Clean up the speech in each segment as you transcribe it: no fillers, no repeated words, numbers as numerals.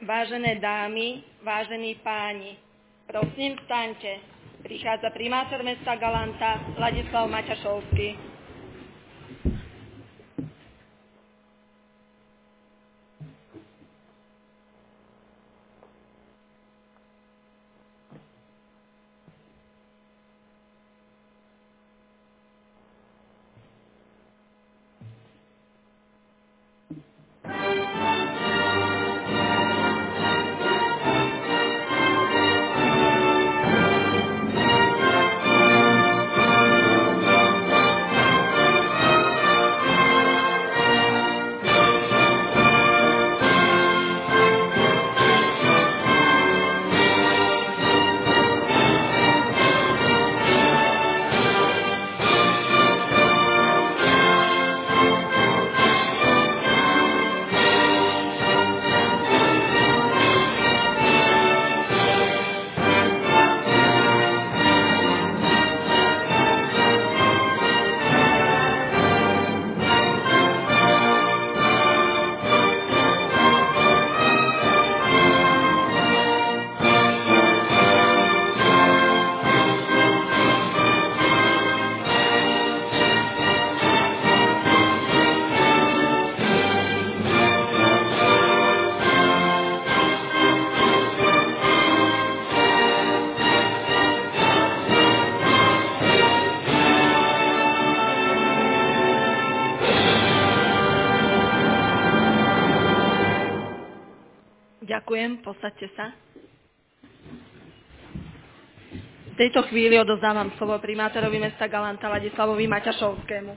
Vážené dámy, vážení páni, prosím vstaňte. Prichádza primátor mesta Galanta Ladislav Maťašovský. Ďakujem, posaďte sa. V tejto chvíli odovzdávam slovo primátorovi mesta Galanta Ladislavovi Maťašovskému.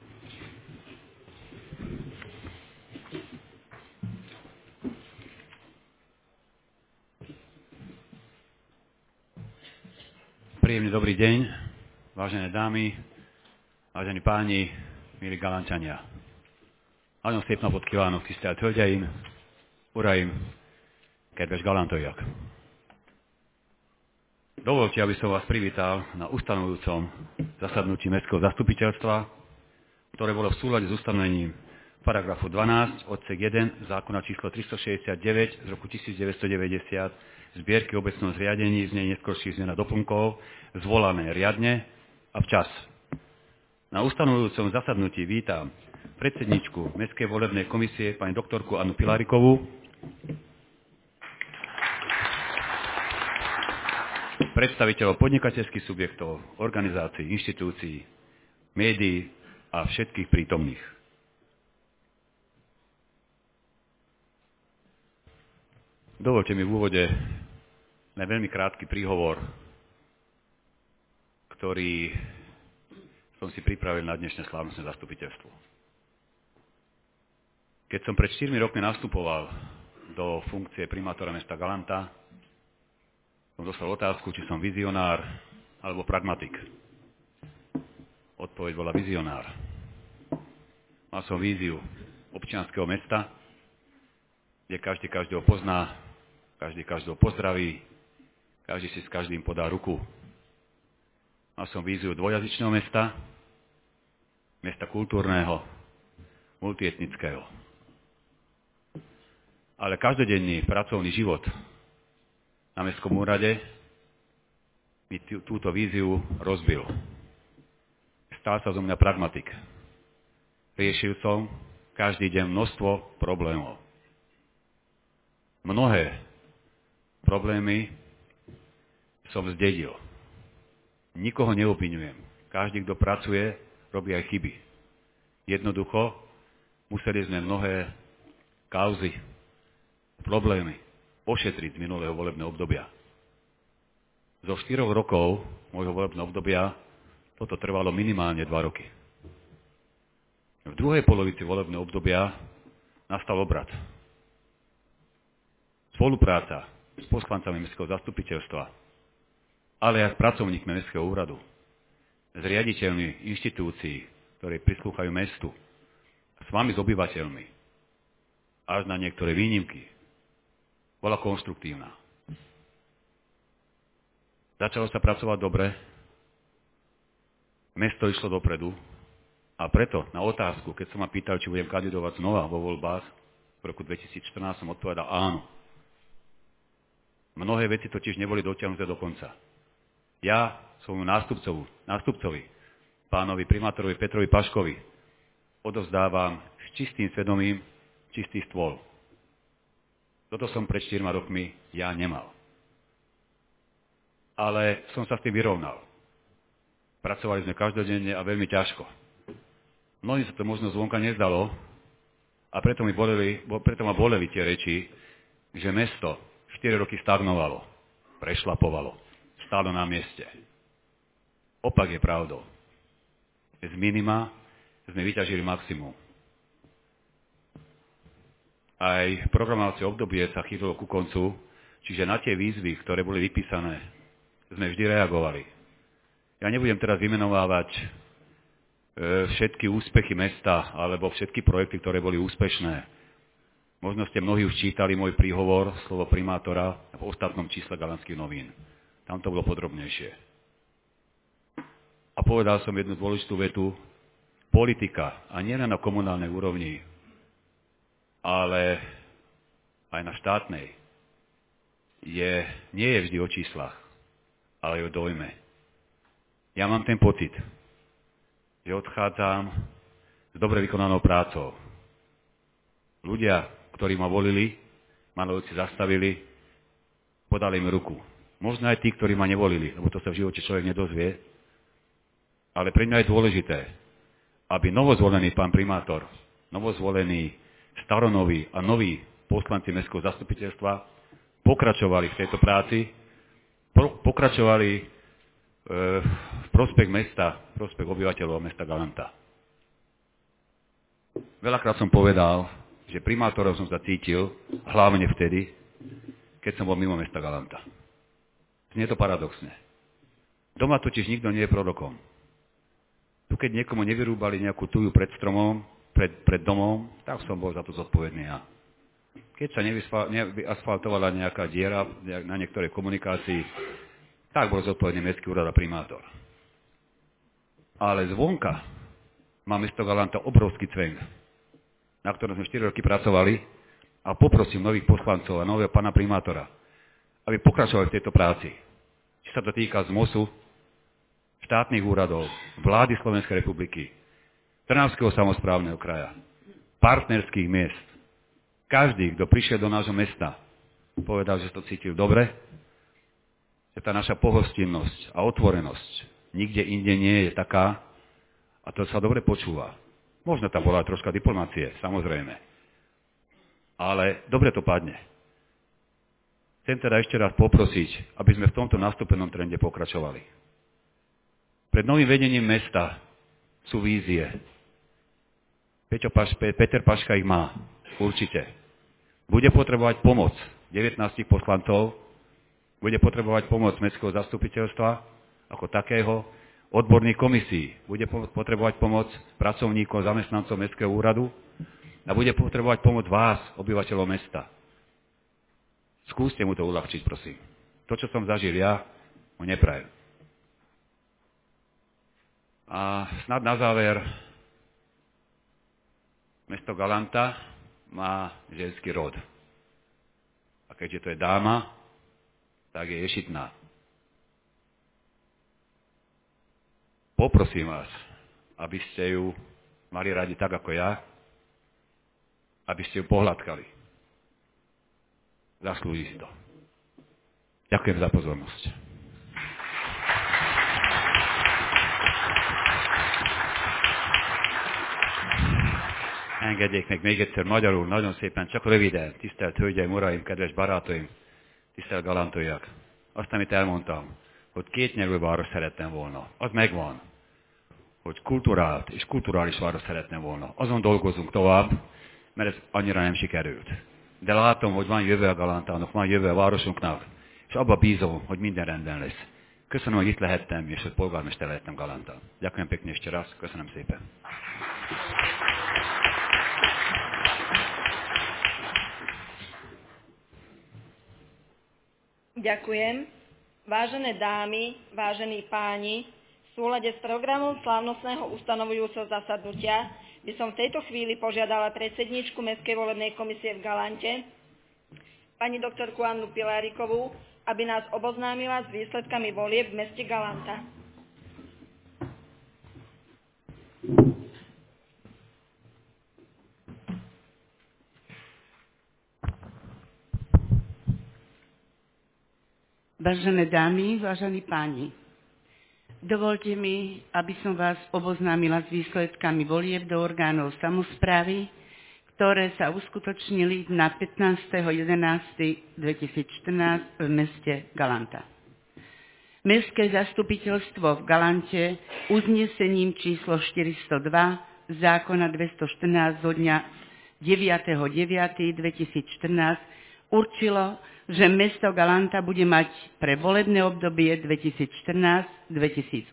Príjemný dobrý deň, vážené dámy, vážení páni, milí Galantania. Nagyon szép napot kívánok, tisztelt hölgyeim, uraim, kedves galantoiak! Dovolte, aby som vás privítal na ustanovujúcom zasadnutí mestského zastupiteľstva, ktoré bolo v súlade s ustanovením paragrafu 12 odsek 1 zákona číslo 369 z roku 1990 zbierky obecného zriadení z nej neskorších zmien a doplnkov zvolané riadne a včas. Na ustanovujúcom zasadnutí vítam predsedničku Mestskej volebnej komisie pani doktorku Annu Pilárikovú, predstaviteľov podnikateľských subjektov, organizácií, inštitúcií, médií a všetkých prítomných. Dovolte mi v úvode len veľmi krátky príhovor, ktorý som si pripravil na dnešné slávnostné zastupiteľstvo. Keď som pred 4 rokmi nastupoval do funkcie primátora mesta Galanta, som dostal otázku, či som vizionár alebo pragmatik. Odpoveď bola vizionár. Mal som víziu občianskeho mesta, kde každý každého pozná, každý každého pozdraví, každý si s každým podá ruku. Mal som víziu dvojazyčného mesta, mesta kultúrneho, multietnického. Ale každodenný pracovný život na mestskom úrade mi túto víziu rozbil. Stal sa zo mňa pragmatik. Riešil som každý deň množstvo problémov. Mnohé problémy som zdedil. Nikoho neobviňujem. Každý, kto pracuje, robí aj chyby. Jednoducho museli sme mnohé kauzy, problémy ošetriť z minulého volebného obdobia. Zo 4 rokov môjho volebného obdobia toto trvalo minimálne 2 roky. V druhej polovici volebného obdobia nastal obrat. Spolupráca s poslancami mestského zastupiteľstva, ale aj s pracovníkmi mestského úradu, s riaditeľmi inštitúcií, ktoré prislúchajú mestu, s vami, s obyvateľmi, až na niektoré výnimky, bola konštruktívna. Začalo sa pracovať dobre, mesto išlo dopredu a preto na otázku, keď som ma pýtal, či budem kandidovať znova vo voľbách, v roku 2014 som odpovedal áno. Mnohé veci totiž neboli dotiahnuté do konca. Ja svojmu nástupcovi, pánovi primátorovi Petrovi Paškovi, odovzdávam s čistým svedomím čistý stôl. Toto som pred 4 rokmi ja nemal. Ale som sa s tým vyrovnal. Pracovali sme každodenne a veľmi ťažko. Mnohým sa to možno zvonka nezdalo a preto ma boleli tie reči, že mesto 4 roky stagnovalo, prešlapovalo, stálo na mieste. Opak je pravdou. Z minima sme vyťažili maximum. Aj programovacie obdobie sa chýlilo ku koncu, čiže na tie výzvy, ktoré boli vypísané, sme vždy reagovali. Ja nebudem teraz vymenovávať všetky úspechy mesta alebo všetky projekty, ktoré boli úspešné. Možno ste mnohí už čítali môj príhovor, slovo primátora v ostatnom čísle Galanských novín. Tam to bolo podrobnejšie. A povedal som jednu dôležitú vetu. Politika, a nie len na komunálnej úrovni, ale aj na štátnej, nie je vždy o číslach, ale o dojme. Ja mám ten pocit, že odchádzam s dobre vykonanou prácou. Ľudia, ktorí ma volili, ma na ulici zastavili, podali mi ruku. Možno aj tí, ktorí ma nevolili, lebo to sa v živote človek nedozvie, ale pre mňa je dôležité, aby novozvolený pán primátor, novozvolený staronoví a noví poslanci mestského zastupiteľstva pokračovali v tejto práci, pokračovali v prospech mesta, v prospech obyvateľov mesta Galanta. Veľakrát som povedal, že primátorov som sa cítil, hlavne vtedy, keď som bol mimo mesta Galanta. Znie to paradoxne. Doma totiž nikto nie je prorokom. Tu keď niekomu nevyrúbali nejakú tuju pred stromom, pred domom, tak som bol za to zodpovedný ja. Keď sa nevyasfaltovala nejaká diera na niektorej komunikácii, tak bol zodpovedný mestský úrad a primátor. Ale zvonka má mesto Galanta obrovský cvenk, na ktorom sme 4 roky pracovali a poprosím nových poslancov a nového pána primátora, aby pokračovali v tejto práci. Či sa to týka ZMOSu, štátnych úradov, vlády Slovenskej republiky, Trnavského samosprávneho kraja, partnerských miest. Každý, kto prišiel do nášho mesta, povedal, že to cítil dobre, že tá naša pohostinnosť a otvorenosť nikde inde nie je taká a to sa dobre počúva. Možno tam bola troška diplomácie, samozrejme. Ale dobre to padne. Chcem teda ešte raz poprosiť, aby sme v tomto nastúpenom trende pokračovali. Pred novým vedením mesta sú vízie. Peter Paška ich má, určite. Bude potrebovať pomoc 19 poslancov, bude potrebovať pomoc mestského zastupiteľstva ako takého, odborných komisí, bude potrebovať pomoc pracovníkov, zamestnancov mestského úradu a bude potrebovať pomoc vás, obyvateľov mesta. Skúste mu to uľahčiť, prosím. To, čo som zažil ja, mu neprajem. A snad na záver, mesto Galanta má ženský rod. A keďže to je dáma, tak je ješitná. Poprosím vás, aby ste ju mali radi tak ako ja, aby ste ju pohľadkali. Zaslúži si to. Ďakujem za pozornosť. Engedjék meg még egyszer magyarul, nagyon szépen, csak röviden, tisztelt hölgyeim, uraim, kedves barátaim, tisztelt galantoiak. Azt, amit elmondtam, hogy kétnyelvű város szerettem volna, az megvan. Hogy kulturált és kulturális város szerettem volna. Azon dolgozunk tovább, mert ez annyira nem sikerült. De látom, hogy van jövő a Galantának, van jövő a városunknak, és abba bízom, hogy minden rendben lesz. Köszönöm, hogy itt lehettem, és hogy polgármester lehettem Galantán. Ďakujem pekne ešte raz, köszönöm szépen. Ďakujem. Vážené dámy, vážení páni, v súlade s programom slávnostného ustanovujúceho zasadnutia by som v tejto chvíli požiadala predsedníčku Mestskej volebnej komisie v Galante, pani doktorku Annu Pilárikovú, aby nás oboznámila s výsledkami volieb v meste Galanta. Vážené dámy, vážení páni, dovolte mi, aby som vás oboznámila s výsledkami volieb do orgánov samosprávy, ktoré sa uskutočnili na 15.11.2014 v meste Galanta. Mestské zastupiteľstvo v Galante uznesením číslo 402 zákona 214 zo dňa 9.9.2014 určilo, že mesto Galanta bude mať pre volebné obdobie 2014-2018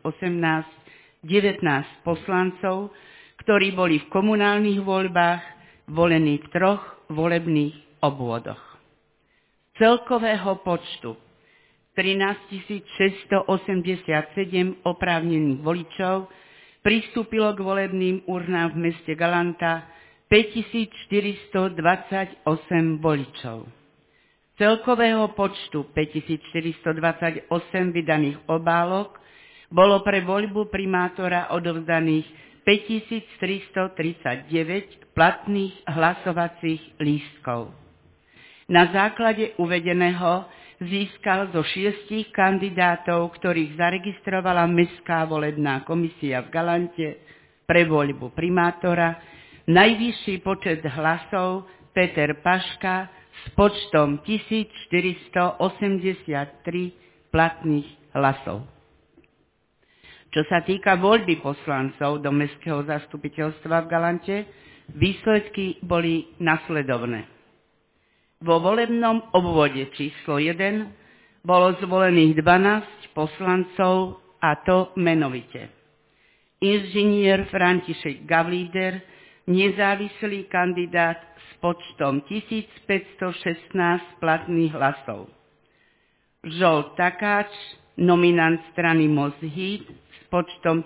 19 poslancov, ktorí boli v komunálnych voľbách volení v 3 volebných obvodoch. Z celkového počtu 13 687 oprávnených voličov pristúpilo k volebným urnám v meste Galanta 5428 voličov. Celkového počtu 5428 vydaných obálok bolo pre voľbu primátora odovzdaných 5339 platných hlasovacích lístkov. Na základe uvedeného získal zo 6 kandidátov, ktorých zaregistrovala Mestská volebná komisia v Galante pre voľbu primátora, najvyšší počet hlasov Peter Paška s počtom 1483 platných hlasov. Čo sa týka voľby poslancov do Mestského zastupiteľstva v Galante, výsledky boli nasledovné. Vo volebnom obvode číslo 1 bolo zvolených 12 poslancov, a to menovite. Inžinier František Gavlíder, nezávislý kandidát s počtom 1516 platných hlasov. Žolt Takáč, nominant strany Most Híd s počtom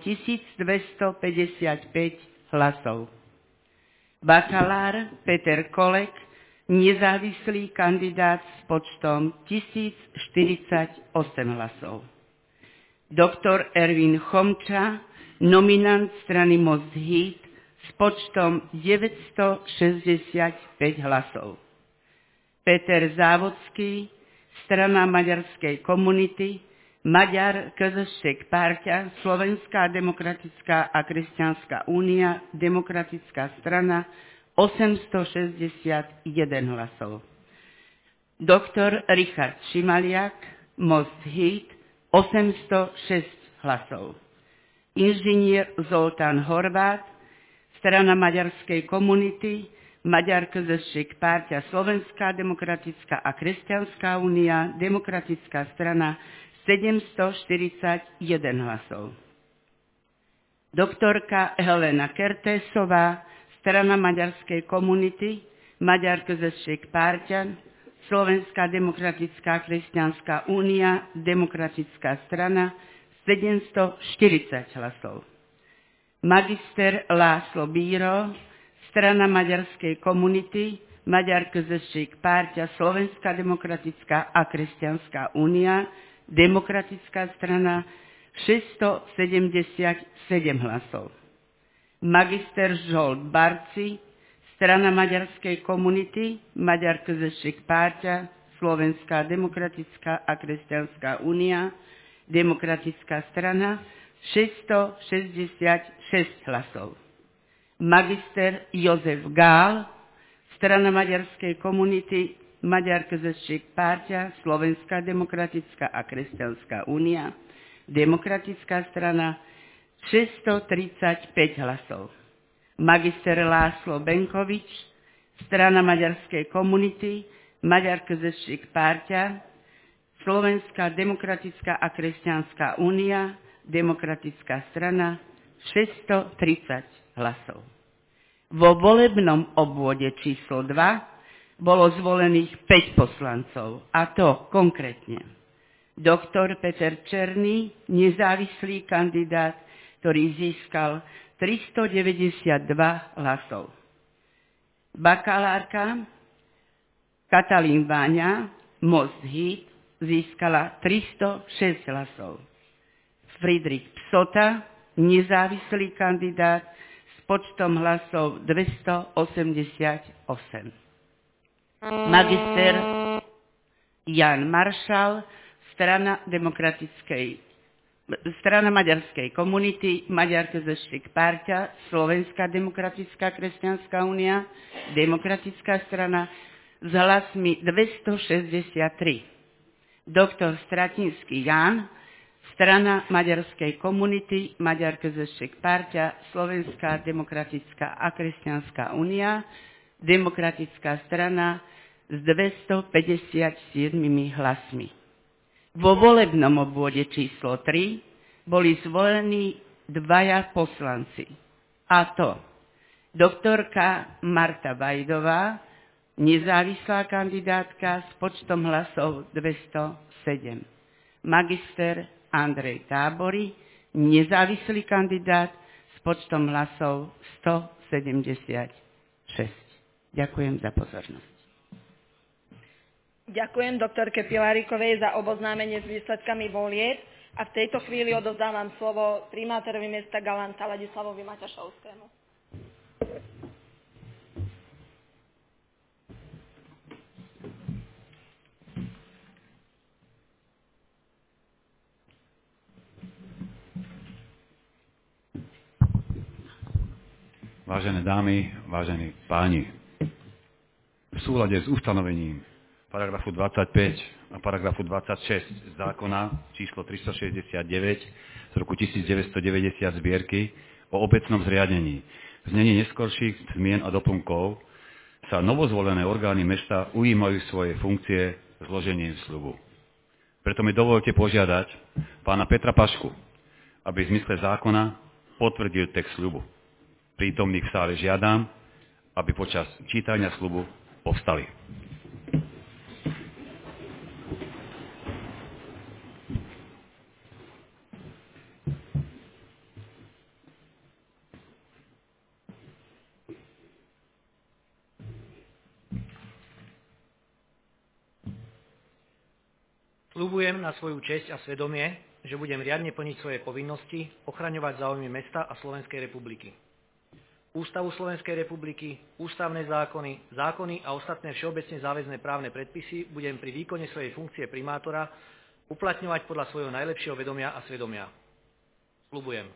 1255 hlasov. Bakalár Peter Kolek, nezávislý kandidát s počtom 1048 hlasov. Doktor Ervin Chomča, nominant strany Most Híd s počtom 965 hlasov. Peter Závodský, strana maďarskej komunity, Maďar KSČ Párťa, Slovenská demokratická a kresťanská únia, demokratická strana, 861 hlasov. Doktor Richard Šimaliak, Most Híd, 806 hlasov. Inžinier Zoltán Horvát, strana maďarskej komunity, Maďar KSČ Párťa, Slovenská demokratická a kresťanská únia, demokratická strana, 741 hlasov. Doktorka Helena Kertésová, strana maďarskej komunity, Maďar KSČ Párťa, Slovenská demokratická kresťanská únia, demokratická strana, 740 hlasov. Magister László Bíró, strana maďarskej komunity, Maďar KSČ Párťa, Slovenská demokratická a kresťanská únia, demokratická strana, 677 hlasov. Magister Zsolt Barci, strana maďarskej komunity, Maďar KSČ Párťa, Slovenská demokratická a kresťanská únia, demokratická strana, 666 hlasov. Magister Jozef Gál, strana maďarskej komunity, Maďar KSČ Párťa, Slovenská demokratická a kresťanská únia, demokratická strana, 635 hlasov. Magister László Benkovič, strana maďarskej komunity, Maďar KSČ Párťa, Slovenská demokratická a kresťanská únia, demokratická strana, 630 hlasov. Vo volebnom obvode číslo 2 bolo zvolených 5 poslancov, a to konkrétne. Doktor Peter Černý, nezávislý kandidát, ktorý získal 392 hlasov. Bakalárka Katalín Váňa, Most Híd, získala 306 hlasov. Friedrich Psota, nezávislý kandidát, s počtom hlasov 288. Magister Jan Maršal, strana maďarskej komunity, Magyar közösség pártja, Slovenská demokratická kresťanská únia, demokratická strana s hlasmi 263. Doktor Stratinský Jan, strana maďarskej komunity, Magyar közösség pártja, Slovenská demokratická a kresťanská únia, demokratická strana s 257 hlasmi. Vo volebnom obvode číslo 3 boli zvolení dvaja poslanci, a to doktorka Marta Vajdová, nezávislá kandidátka s počtom hlasov 207. Magister Andrej Tábory, nezávislý kandidát s počtom hlasov 176. Ďakujem za pozornosť. Ďakujem doktorke Pilárikovej za oboznámenie s výsledkami volieb a v tejto chvíli odovzdávam slovo primátorovi mesta Galanta Ladislavovi Maťašovskému. Vážené dámy, vážení páni, v súlade s ustanovením paragrafu 25 a paragrafu 26 zákona číslo 369 z roku 1990 zbierky o obecnom zriadení. V znení neskorších zmien a doplnkov sa novozvolené orgány mesta ujímajú svoje funkcie zložením sľubu. Preto mi dovolte požiadať pána Petra Pašku, aby v zmysle zákona potvrdil text sľubu. Prítomných v sále žiadam, aby počas čítania sľubu povstali. Sľubujem na svoju česť a svedomie, že budem riadne plniť svoje povinnosti, ochraňovať záujmy mesta a Slovenskej republiky. Ústavu Slovenskej republiky, ústavné zákony, zákony a ostatné všeobecne záväzné právne predpisy budem pri výkone svojej funkcie primátora uplatňovať podľa svojho najlepšieho vedomia a svedomia. Sľubujem.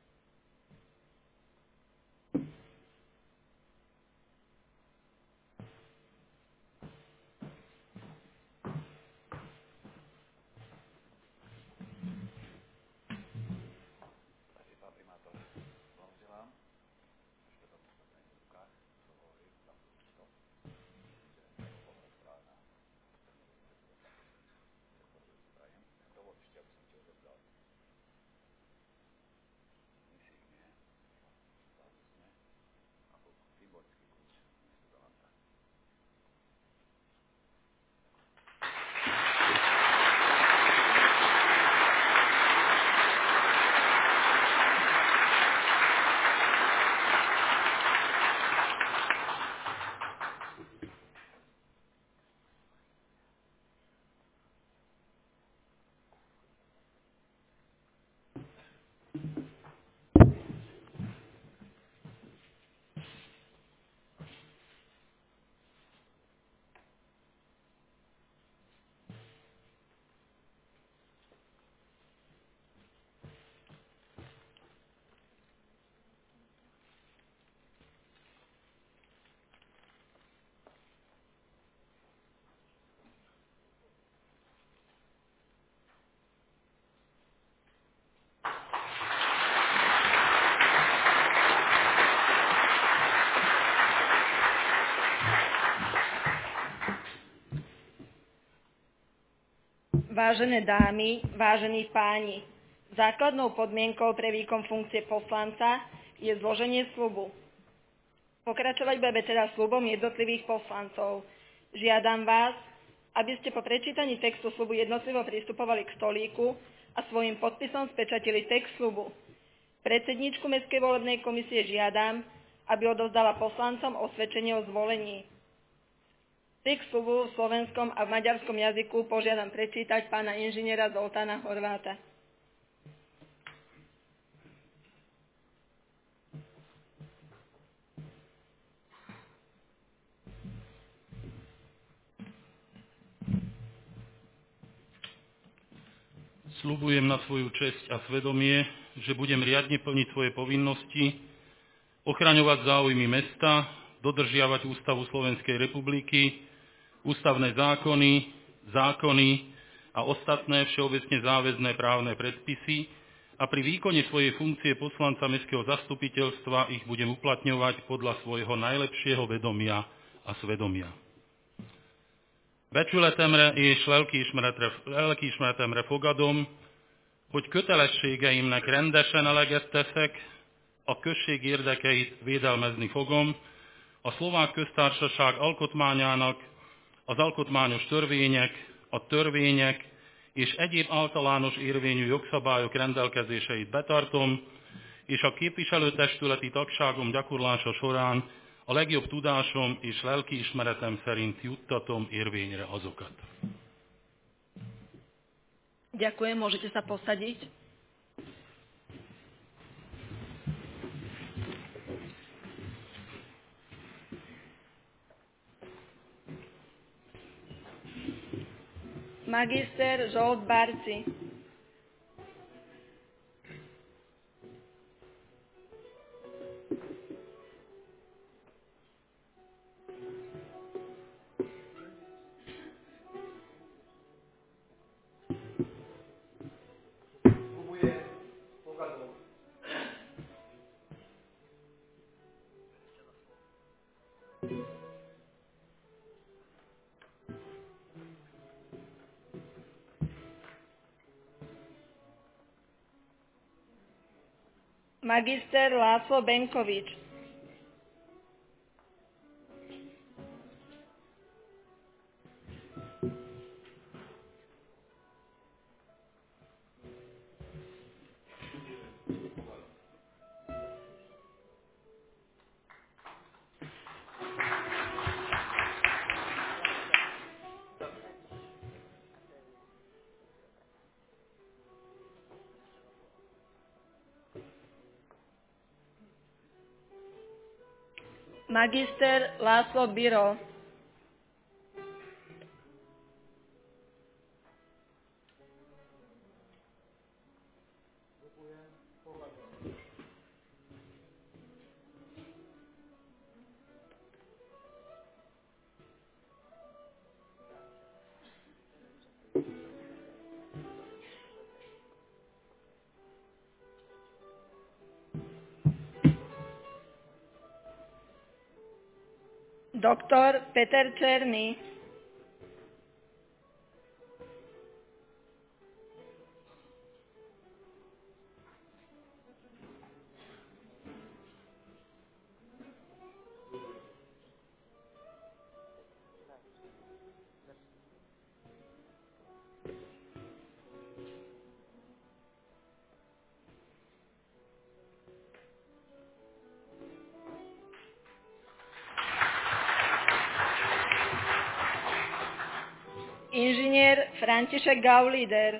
Vážené dámy, vážení páni, základnou podmienkou pre výkon funkcie poslanca je zloženie sľubu. Pokračovať budeme teda sľubom jednotlivých poslancov. Žiadam vás, aby ste po prečítaní textu sľubu jednotlivo pristupovali k stolíku a svojím podpisom spečatili text sľubu. Predsedníčku Mestskej volebnej komisie žiadam, aby odovzdala poslancom osvedčenie o zvolení. Text sľubu v slovenskom a v maďarskom jazyku požiadam prečítať pána inžiniera Zoltána Horváta. Sľubujem na svoju česť a svedomie, že budem riadne plniť svoje povinnosti, ochraňovať záujmy mesta, dodržiavať Ústavu Slovenskej republiky, ústavné zákony a ostatné všeobecne záväzné právne predpisy a pri výkone svojej funkcie poslanca Mestského zastupiteľstva ich budem uplatňovať podľa svojho najlepšieho vedomia a svedomia. Becsületemre és lelkiismeretemre fogadom, hogy kötelességeimnek rendesen eleget teszek, a község érdekeit védelmezni fogom, a Szlovák Köztársaság alkotmányának, az alkotmányos törvények, a törvények és egyéb általános érvényű jogszabályok rendelkezéseit betartom, és a képviselőtestületi tagságom gyakorlása során a legjobb tudásom és lelkiismeretem szerint juttatom érvényre azokat. Ďakujem, môžete sa posadiť. Magister Zsolt Barci. Magister László Benkovič. Magister László Biro. Doktor Peter Černý. Inžinier František Gaulider.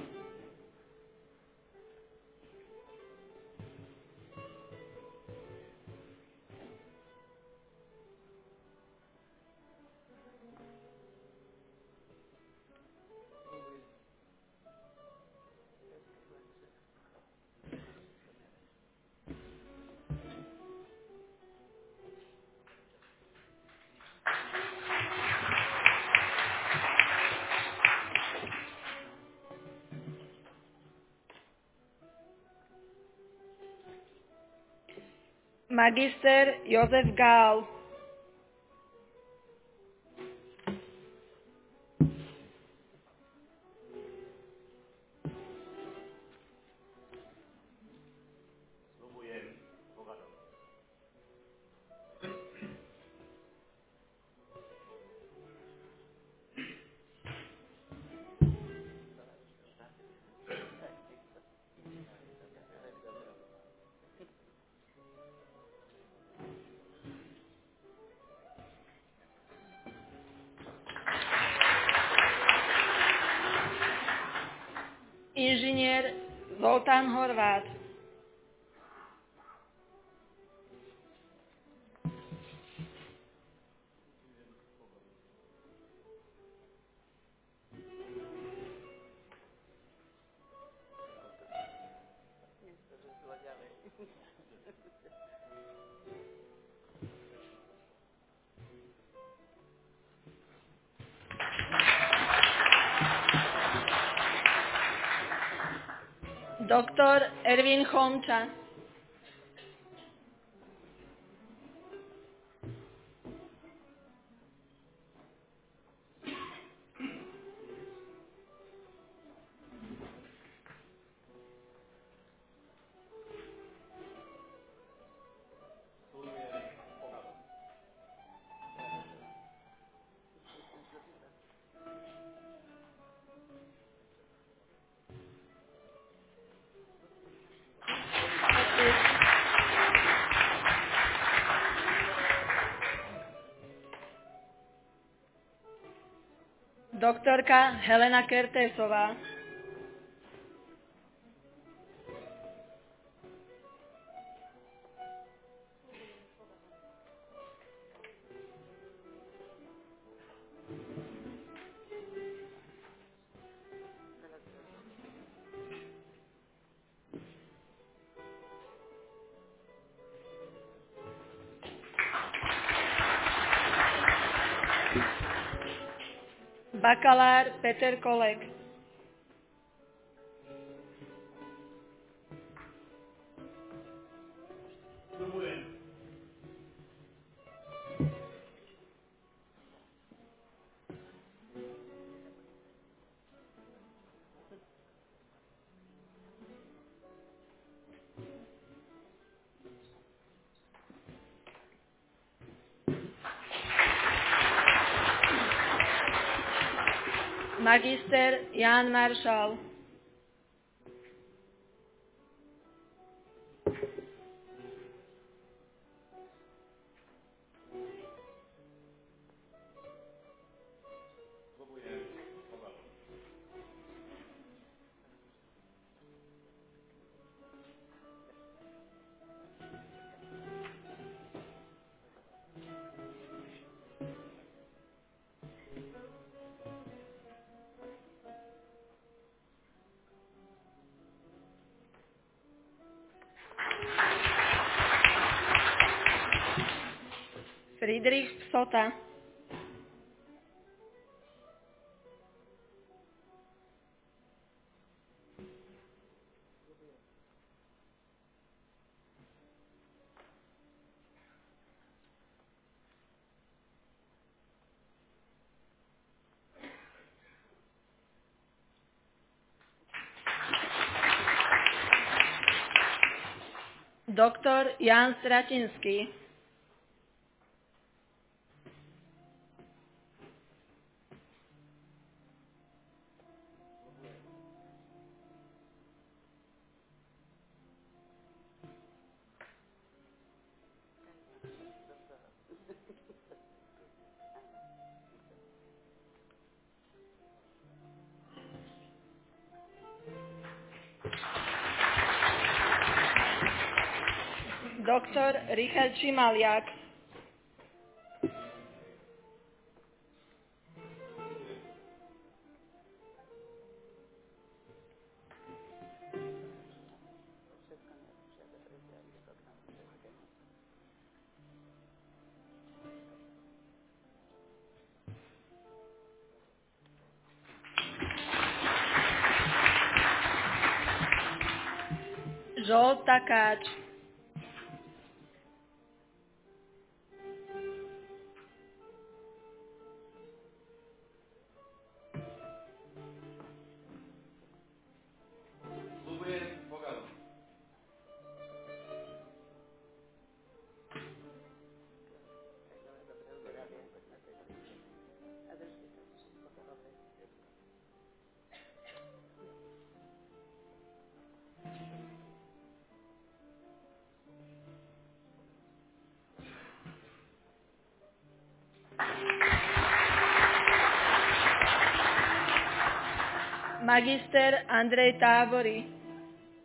Magister Jozef Gál. Zoltán Horvát, doktor Ervin Chomča, doktorka Helena Kertésová, bakalár Peter Kolek, magister Ján Maršal, Friedrich Psota, doktor Ján Stratinský, doktor Richard Šimaliak, Žolt Takáč, magister Andrej Tábory,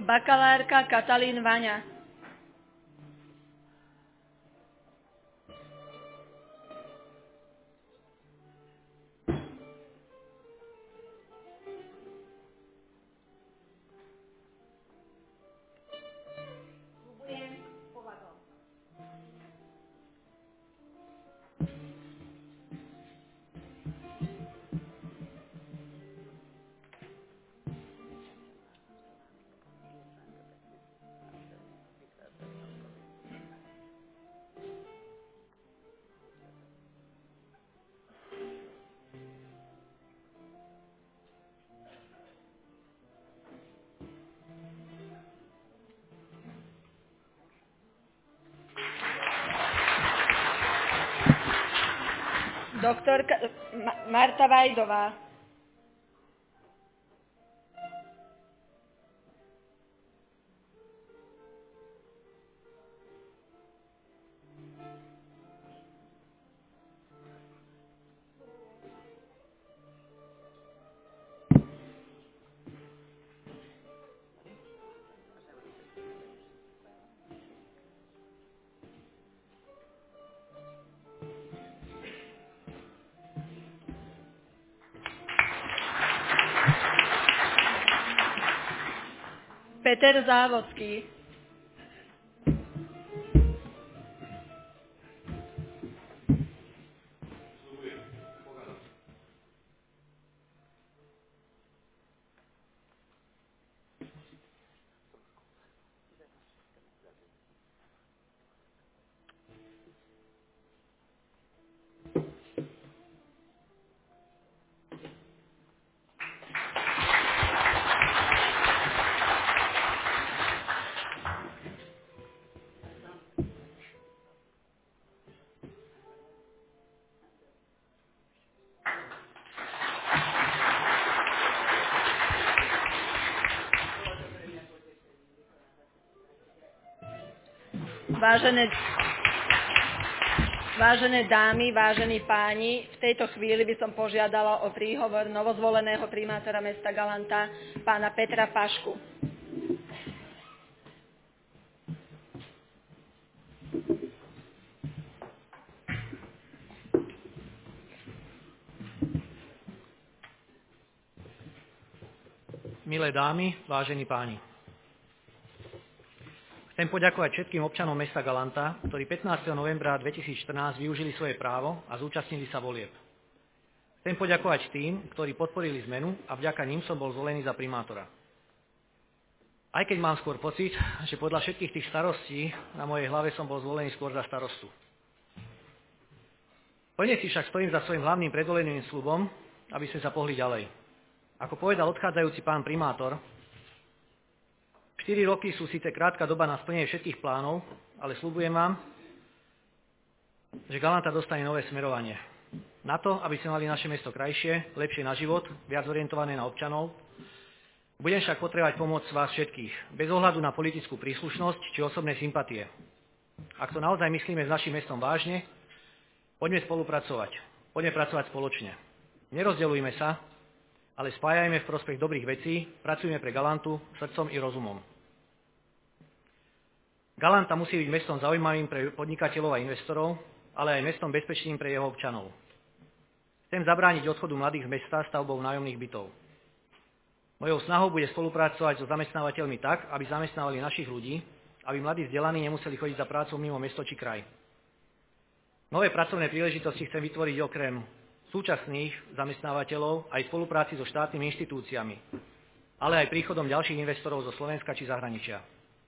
bakalárka Katalín Vaňa, doktorka Marta Vajdová, Peter Závodský, Vážené dámy, vážení páni, v tejto chvíli by som požiadala o príhovor novozvoleného primátora mesta Galanta, pána Petra Pašku. Milé dámy, vážení páni. Chcem poďakovať všetkým občanom mesta Galanta, ktorí 15. novembra 2014 využili svoje právo a zúčastnili sa volieb. Chcem poďakovať tým, ktorí podporili zmenu a vďaka nim som bol zvolený za primátora. Aj keď mám skôr pocit, že podľa všetkých tých starostí na mojej hlave som bol zvolený skôr za starostu. Plne si však stojím za svojím hlavným predvoleným sľubom, aby sme sa pohli ďalej. Ako povedal odchádzajúci pán primátor, 4 roky sú síce krátka doba na splnenie všetkých plánov, ale sľubujem vám, že Galanta dostane nové smerovanie. Na to, aby sme mali naše mesto krajšie, lepšie na život, viac orientované na občanov, budem však potrebovať pomoc vás všetkých, bez ohľadu na politickú príslušnosť či osobné sympatie. Ak to naozaj myslíme s našim mestom vážne, poďme spolupracovať, poďme pracovať spoločne. Nerozdeľujme sa, ale spájajme v prospech dobrých vecí, pracujme pre Galantu srdcom i rozumom. Galanta musí byť mestom zaujímavým pre podnikateľov a investorov, ale aj mestom bezpečným pre jeho občanov. Chcem zabrániť odchodu mladých z mesta stavbou nájomných bytov. Mojou snahou bude spolupracovať so zamestnávateľmi tak, aby zamestnávali našich ľudí, aby mladí vzdelaní nemuseli chodiť za prácou mimo mesto či kraj. Nové pracovné príležitosti chcem vytvoriť okrem súčasných zamestnávateľov aj v spolupráci so štátnymi inštitúciami, ale aj príchodom ďalších investorov zo Slovenska či zahraničia.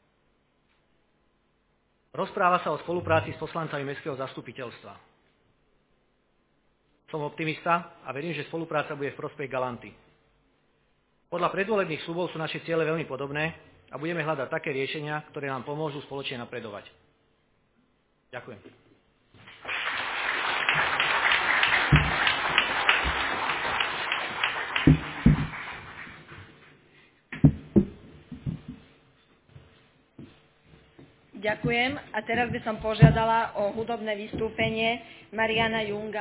Rozpráva sa o spolupráci s poslancami mestského zastupiteľstva. Som optimista a verím, že spolupráca bude v prospech Galanty. Podľa predvolebných sľubov sú naše ciele veľmi podobné a budeme hľadať také riešenia, ktoré nám pomôžu spoločne napredovať. Ďakujem. Ďakujem. A teraz by som požiadala o hudobné vystúpenie Mariana Junga.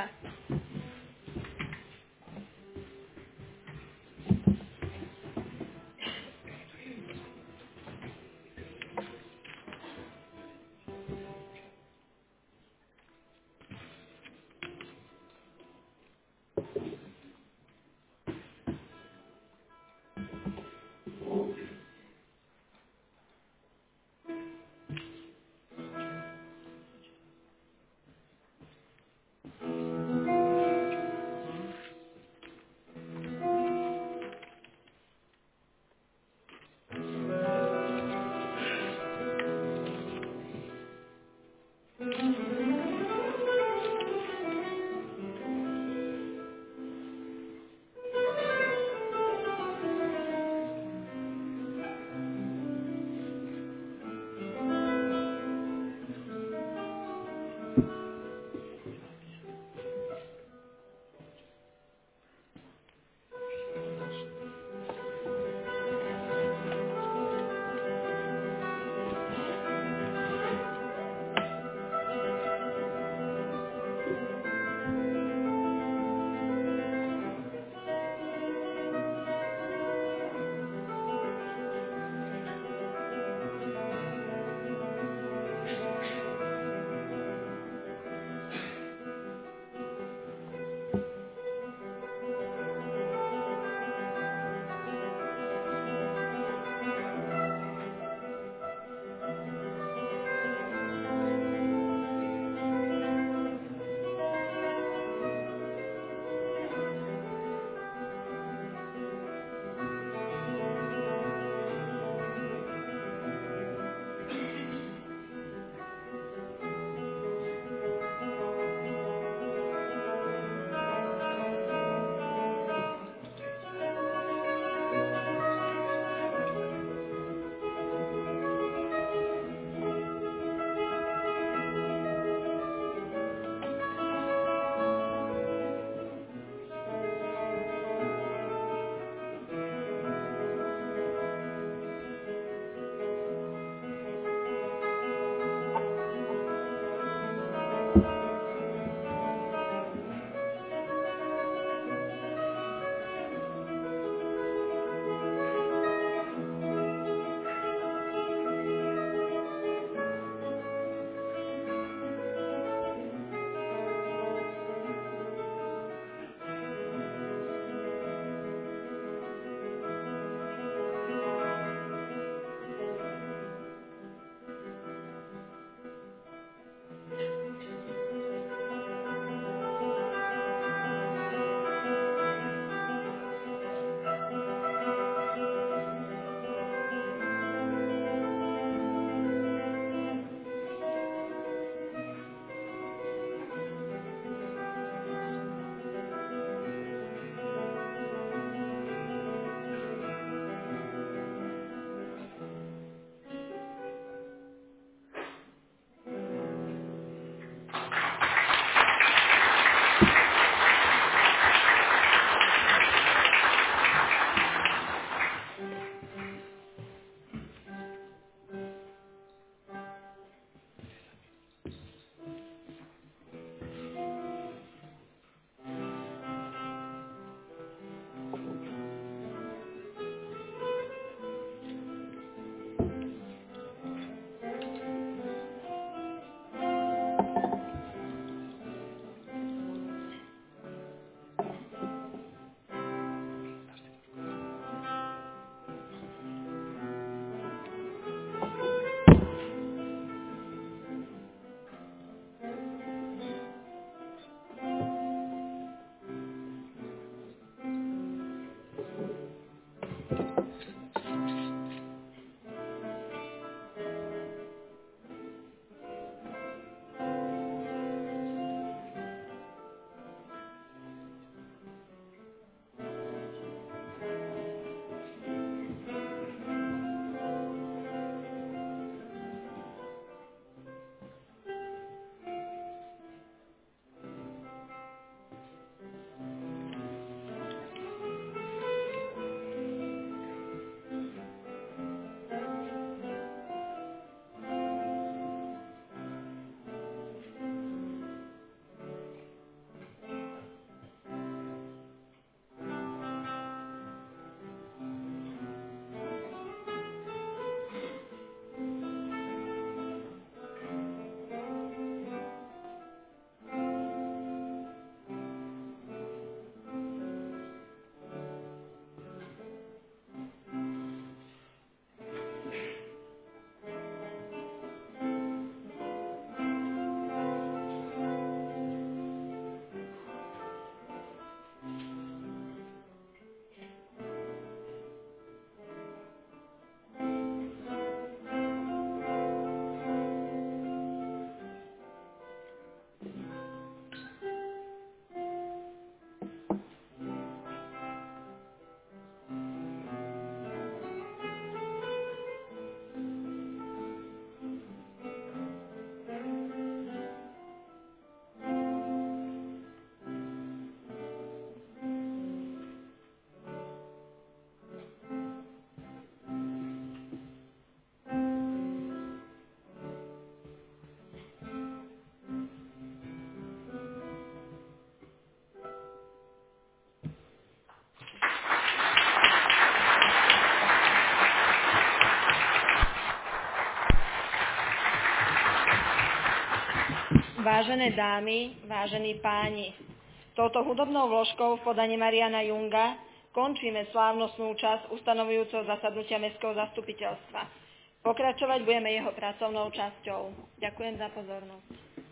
Vážené dámy, vážení páni, touto hudobnou vložkou v podaní Mariana Junga končíme slávnostnú časť ustanovujúceho zasadnutia Mestského zastupiteľstva. Pokračovať budeme jeho pracovnou časťou. Ďakujem za pozornosť.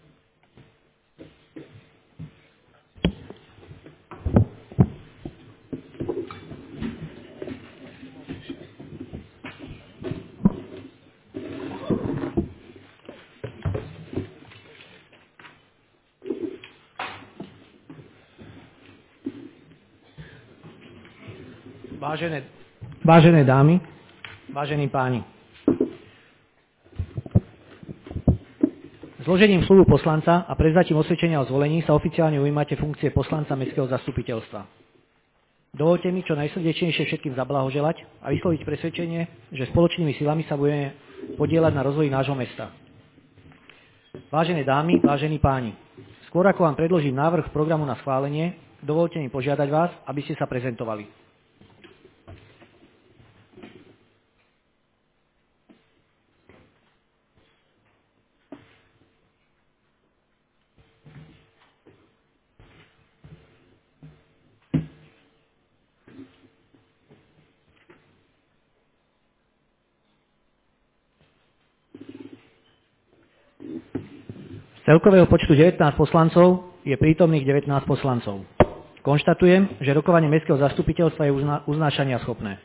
Vážené dámy, vážení páni. Zložením sľubu poslanca a prevzatím osvedčenia o zvolení sa oficiálne ujímate funkcie poslanca Mestského zastupiteľstva. Dovoľte mi čo najsrdečnejšie všetkým zablahoželať a vysloviť presvedčenie, že spoločnými silami sa budeme podieľať na rozvoji nášho mesta. Vážené dámy, vážení páni, skôr ako vám predložím návrh programu na schválenie, dovoľte mi požiadať vás, aby ste sa prezentovali. Z celkového počtu 19 poslancov je prítomných 19 poslancov. Konštatujem, že rokovanie Mestského zastupiteľstva je uznášania schopné.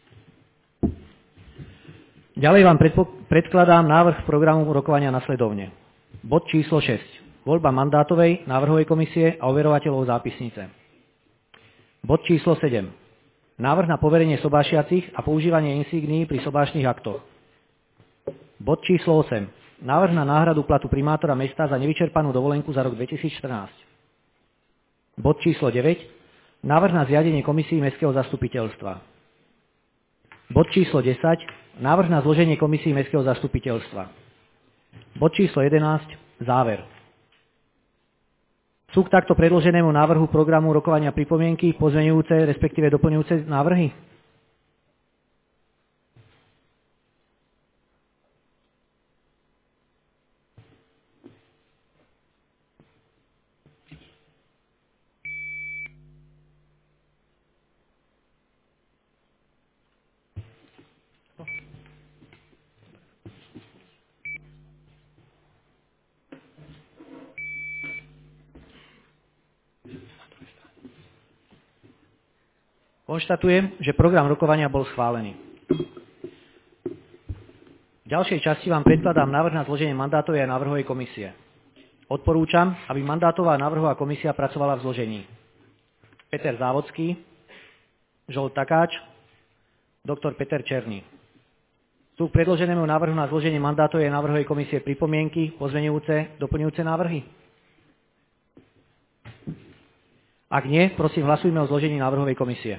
Ďalej vám predkladám návrh programu rokovania nasledovne. Bod číslo 6. Voľba mandátovej, návrhovej komisie a overovateľov zápisnice. Bod číslo 7. Návrh na poverenie sobášiacich a používanie insígnií pri sobášnych aktoch. Bod číslo 8. Návrh na náhradu platu primátora mesta za nevyčerpanú dovolenku za rok 2014. Bod číslo 9. Návrh na zriadenie komisí Mestského zastupiteľstva. Bod číslo 10. Návrh na zloženie komisí Mestského zastupiteľstva. Bod číslo 11. Záver. Sú k takto predloženému návrhu programu rokovania pripomienky, pozmeňujúce, respektíve doplňujúce návrhy? Konštatujem, že program rokovania bol schválený. V ďalšej časti vám predkladám návrh na zloženie mandátovej a návrhovej komisie. Odporúčam, aby mandátová a návrhová komisia pracovala v zložení: Peter Závodský, Žolt Takáč, doktor Peter Černý. Sú k predloženému návrhu na zloženie mandátovej a návrhovej komisie pripomienky, pozmeňujúce, doplňujúce návrhy? Ak nie, prosím, hlasujme o zložení návrhovej komisie.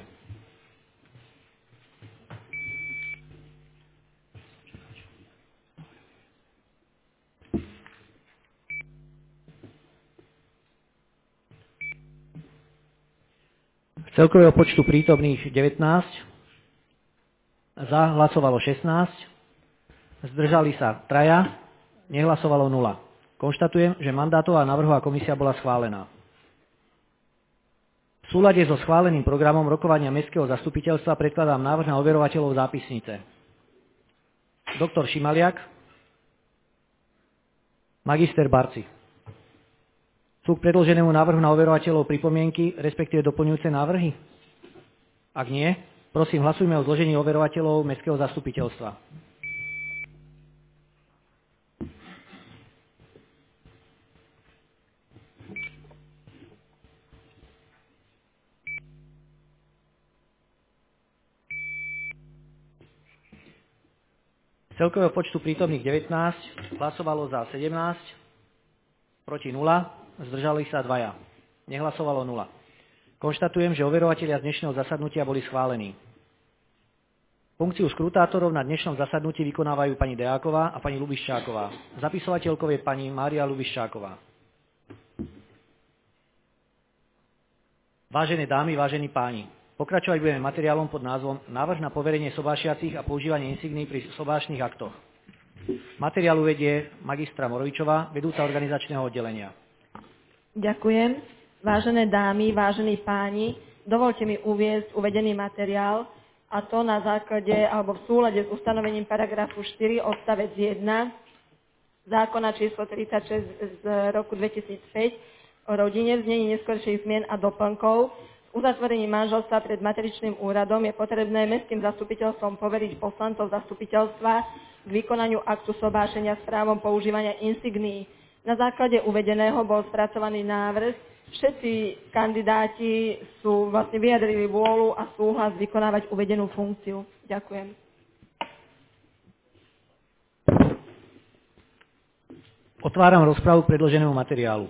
Celkového počtu prítomných 19, za hlasovalo 16, zdržali sa 3, nehlasovalo 0. Konštatujem, že mandátová návrhová komisia bola schválená. V súlade so schváleným programom rokovania Mestského zastupiteľstva predkladám návrh na overovateľov zápisnice. Doktor Šimaliak, magister Barci. Sú k predloženému návrhu na overovateľov pripomienky, respektíve doplňujúce návrhy? Ak nie, prosím, hlasujme o zložení overovateľov Mestského zastupiteľstva. Z celkového počtu prítomných 19 hlasovalo za 17, proti 0. Zdržali sa 2. Nehlasovalo 0. Konštatujem, že overovatelia z dnešného zasadnutia boli schválení. Funkciu skrutátorov na dnešnom zasadnutí vykonávajú pani Deáková a pani Lubiščáková. Zapisovateľkou je pani Mária Lubiščáková. Vážené dámy, vážení páni, pokračovať budeme materiálom pod názvom Návrh na poverenie sobášiacich a používanie insignií pri sobášnych aktoch. Materiál uvedie magistra Morovičová, vedúca organizačného oddelenia. Ďakujem. Vážené dámy, vážení páni, dovolte mi uviesť uvedený materiál, a to na základe alebo v súlade s ustanovením paragrafu 4 odstavec 1 zákona číslo 36 z roku 2005 o rodine v znení neskorších zmien a doplnkov. S uzatvorením manželstva pred matričným úradom je potrebné mestským zastupiteľstvom poveriť poslancov zastupiteľstva k vykonaniu aktu sobášenia s právom používania insignií. Na základe uvedeného bol spracovaný návrh. Všetci kandidáti sú vlastne vyjadrili vôľu a súhlas vykonávať uvedenú funkciu. Ďakujem. Otváram rozpravu k predloženému materiálu.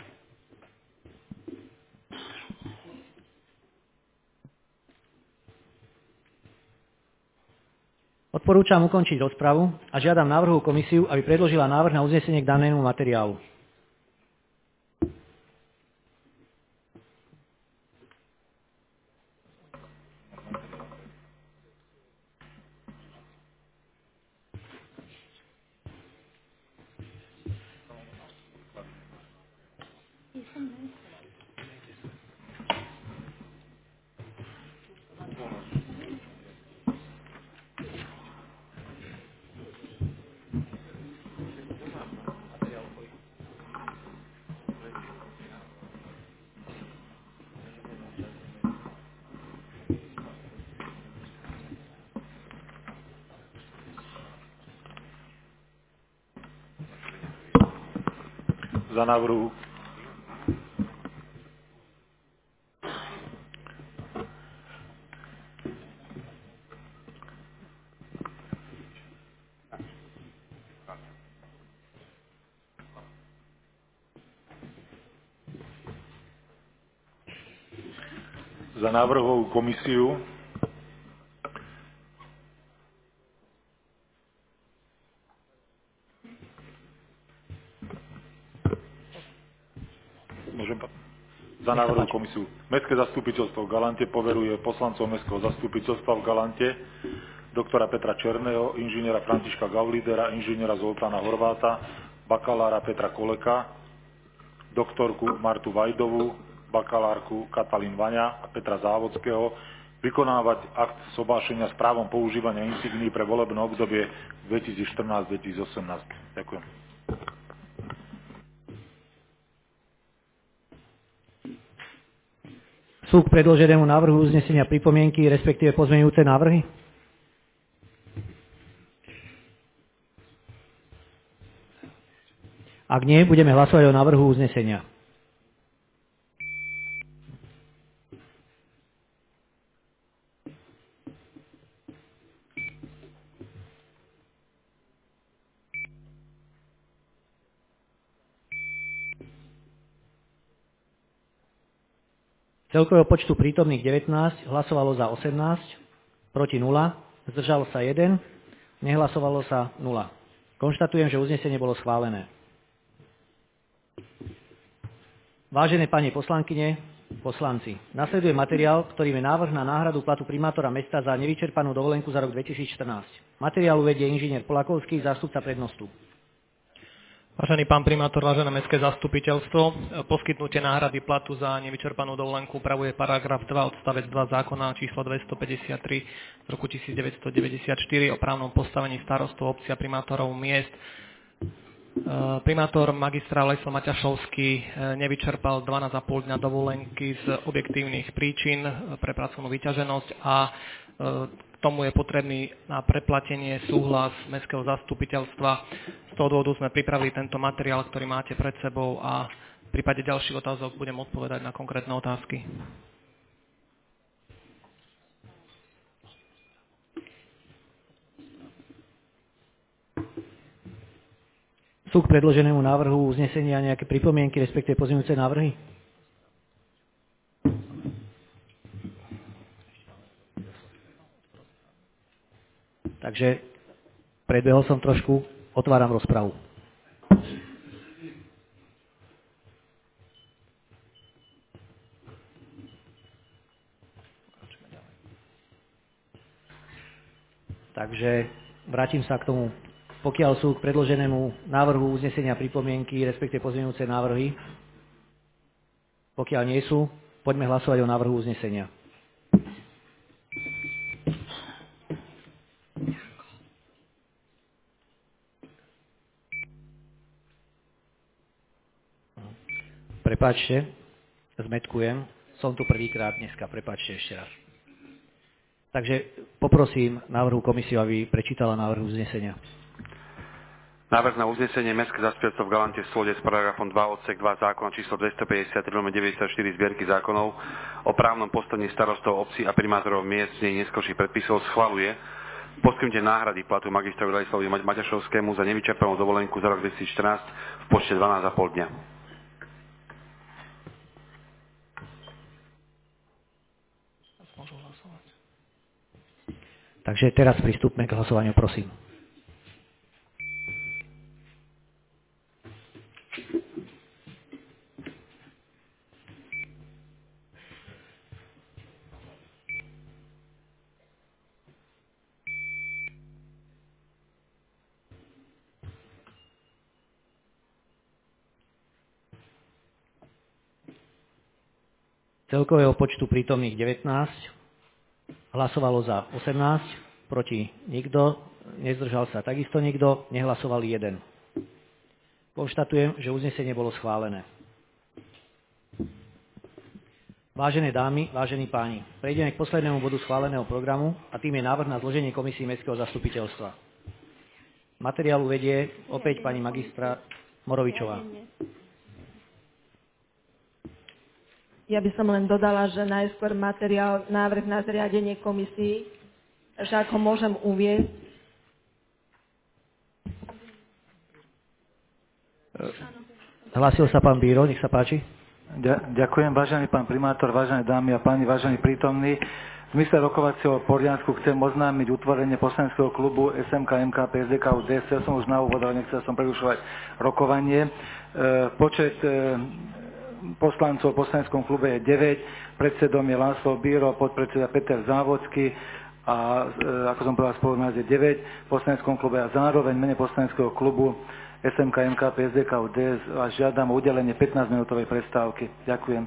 Odporúčam ukončiť rozpravu a žiadam návrhovú komisiu, aby predložila návrh na uznesenie k danému materiálu. Za návrhu za návrhovú komisiu za návrhovú komisiu. Mestské zastupiteľstvo v Galante poveruje poslancov Mestského zastupiteľstva v Galante doktora Petra Černého, inžiniera Františka Gavlidera, inžiniera Zoltána Horváta, bakalára Petra Koleka, doktorku Martu Vajdovú, bakalárku Katalín Vaňa a Petra Závodského vykonávať akt sobášenia s právom používania insignií pre volebné obdobie 2014-2018. Ďakujem. Sú k predloženému návrhu uznesenia pripomienky, respektíve pozmeňujúce návrhy? Ak nie, budeme hlasovať o návrhu uznesenia. Celkového počtu prítomných 19, hlasovalo za 18, proti 0, zdržalo sa 1, nehlasovalo sa 0. Konštatujem, že uznesenie bolo schválené. Vážené pani poslankyne, poslanci, nasleduje materiál, ktorým je návrh na náhradu platu primátora mesta za nevyčerpanú dovolenku za rok 2014. Materiál uvedie inžinier Polakovský, zástupca prednostu. Vážený pán primátor, vážené mestské zastupiteľstvo, poskytnutie náhrady platu za nevyčerpanú dovolenku upravuje paragraf 2 odstavec 2 zákona číslo 253 z roku 1994 o právnom postavení starostov obcí a primátorov miest. Primátor magistrát Ladislav Maťašovský nevyčerpal 12,5 dňa dovolenky z objektívnych príčin pre pracovnú vyťaženosť a k tomu je potrebný na preplatenie súhlas mestského zastupiteľstva. Z toho dôvodu sme pripravili tento materiál, ktorý máte pred sebou a v prípade ďalších otázok budem odpovedať na konkrétne otázky. Sú k predloženému návrhu uznesenia nejaké pripomienky, respektíve pozmeňujúce návrhy? Takže predbehol som trošku, otváram rozpravu. Takže vrátim sa k tomu Pokiaľ sú k predloženému návrhu uznesenia pripomienky, respektíve pozmeňujúce návrhy? Pokiaľ nie sú, poďme hlasovať o návrhu uznesenia. Prepáčte, zmätkujem. Som tu prvýkrát dneska, prepáčte ešte raz. Takže poprosím návrhu komisiu, aby prečítala návrh uznesenia. Návrh na uznesenie Mestské zastupiteľstvo v Galante v súlade s paragrafom 2 odsek 2 zákona číslo 253/94 zbierky zákonov o právnom postavení starostov obcí a primátorov miest v neskôrších predpisov schvaľuje poskytnutie náhrady platu magistrovi Ladislavovi Maťašovskému za nevyčerpanú dovolenku za rok 2014 v počte 12,5 dňa. Takže teraz pristúpme k hlasovaniu, prosím. Celkového počtu prítomných 19, hlasovalo za 18, proti nikto, nezdržal sa takisto nikto, nehlasovali 1. Konštatujem, že uznesenie bolo schválené. Vážené dámy, vážení páni, prejdeme k poslednému bodu schváleného programu a tým je návrh na zloženie komisí Mestského zastupiteľstva. Materiál uvedie opäť pani magistra Morovičová. Ja by som len dodala, že najskôr materiál, návrh na zriadenie komisí, že ako môžem uviesť. Hlásil sa pán Bíro, nech sa páči. Ďakujem, vážený pán primátor, vážené dámy a páni, vážení prítomní. V zmysle rokovacieho poriadku chcem oznámiť utvorenie poslaneckého klubu SMK, MK, PSDK, UDS. Chcel som už na úvod, ale nechcel som prerušovať rokovanie. Počet poslancov v poslaneckom klube je 9, predsedom je László Bíro, podpredseda Peter Závodský a ako som povedal, spolu nás je 9 v poslaneckom klube a zároveň mene poslaneckého klubu SMK, MK, PSDK, UDS a žiadam o udelenie 15-minútovej prestávky. Ďakujem.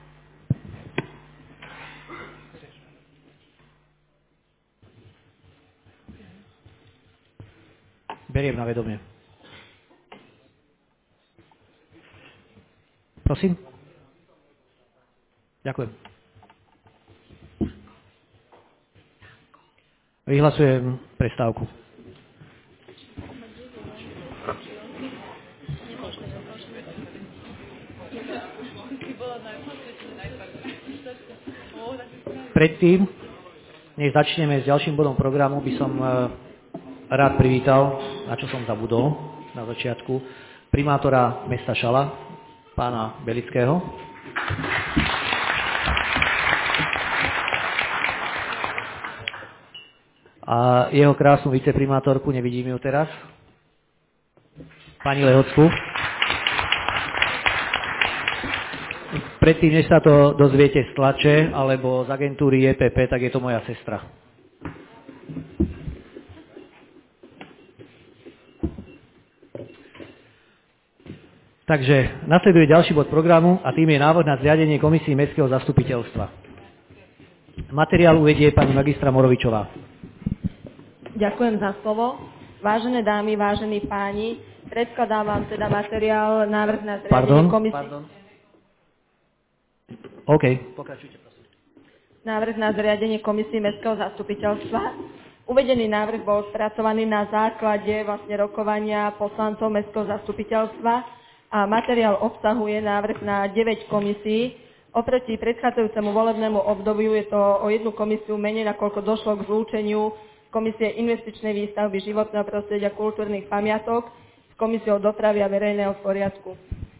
Beriem na vedomie. Prosím. Ďakujem. Vyhlasujem prestávku. Predtým, než začneme s ďalším bodom programu, by som rád privítal, na čo som zabudol na začiatku, primátora mesta Šala, pána Belického. A jeho krásnu viceprimátorku, nevidím ju teraz, pani Lehocku. Predtým, než sa to dozviete z tlače alebo z agentúry EPP, tak je to moja sestra. Takže nasleduje ďalší bod programu a tým je návrh na zriadenie komisí Mestského zastupiteľstva. Materiál uvedie pani magistra Morovičová. Ďakujem za slovo. Vážené dámy, vážení páni, predkladám vám teda materiál, návrh na zriadenie komisí. Pardon. OK, pokračujte, prosím. Návrh na zriadenie komisí Mestského zastupiteľstva. Uvedený návrh bol spracovaný na základe rokovania poslancov Mestského zastupiteľstva a materiál obsahuje návrh na 9 komisí. Oproti predchádzajúcemu volebnému obdobiu je to o jednu komisiu menej, nakoľko došlo k zlúčeniu Komisie investičnej výstavby životného prostredia kultúrnych pamiatok s Komisiou dopravy a verejného poriadku.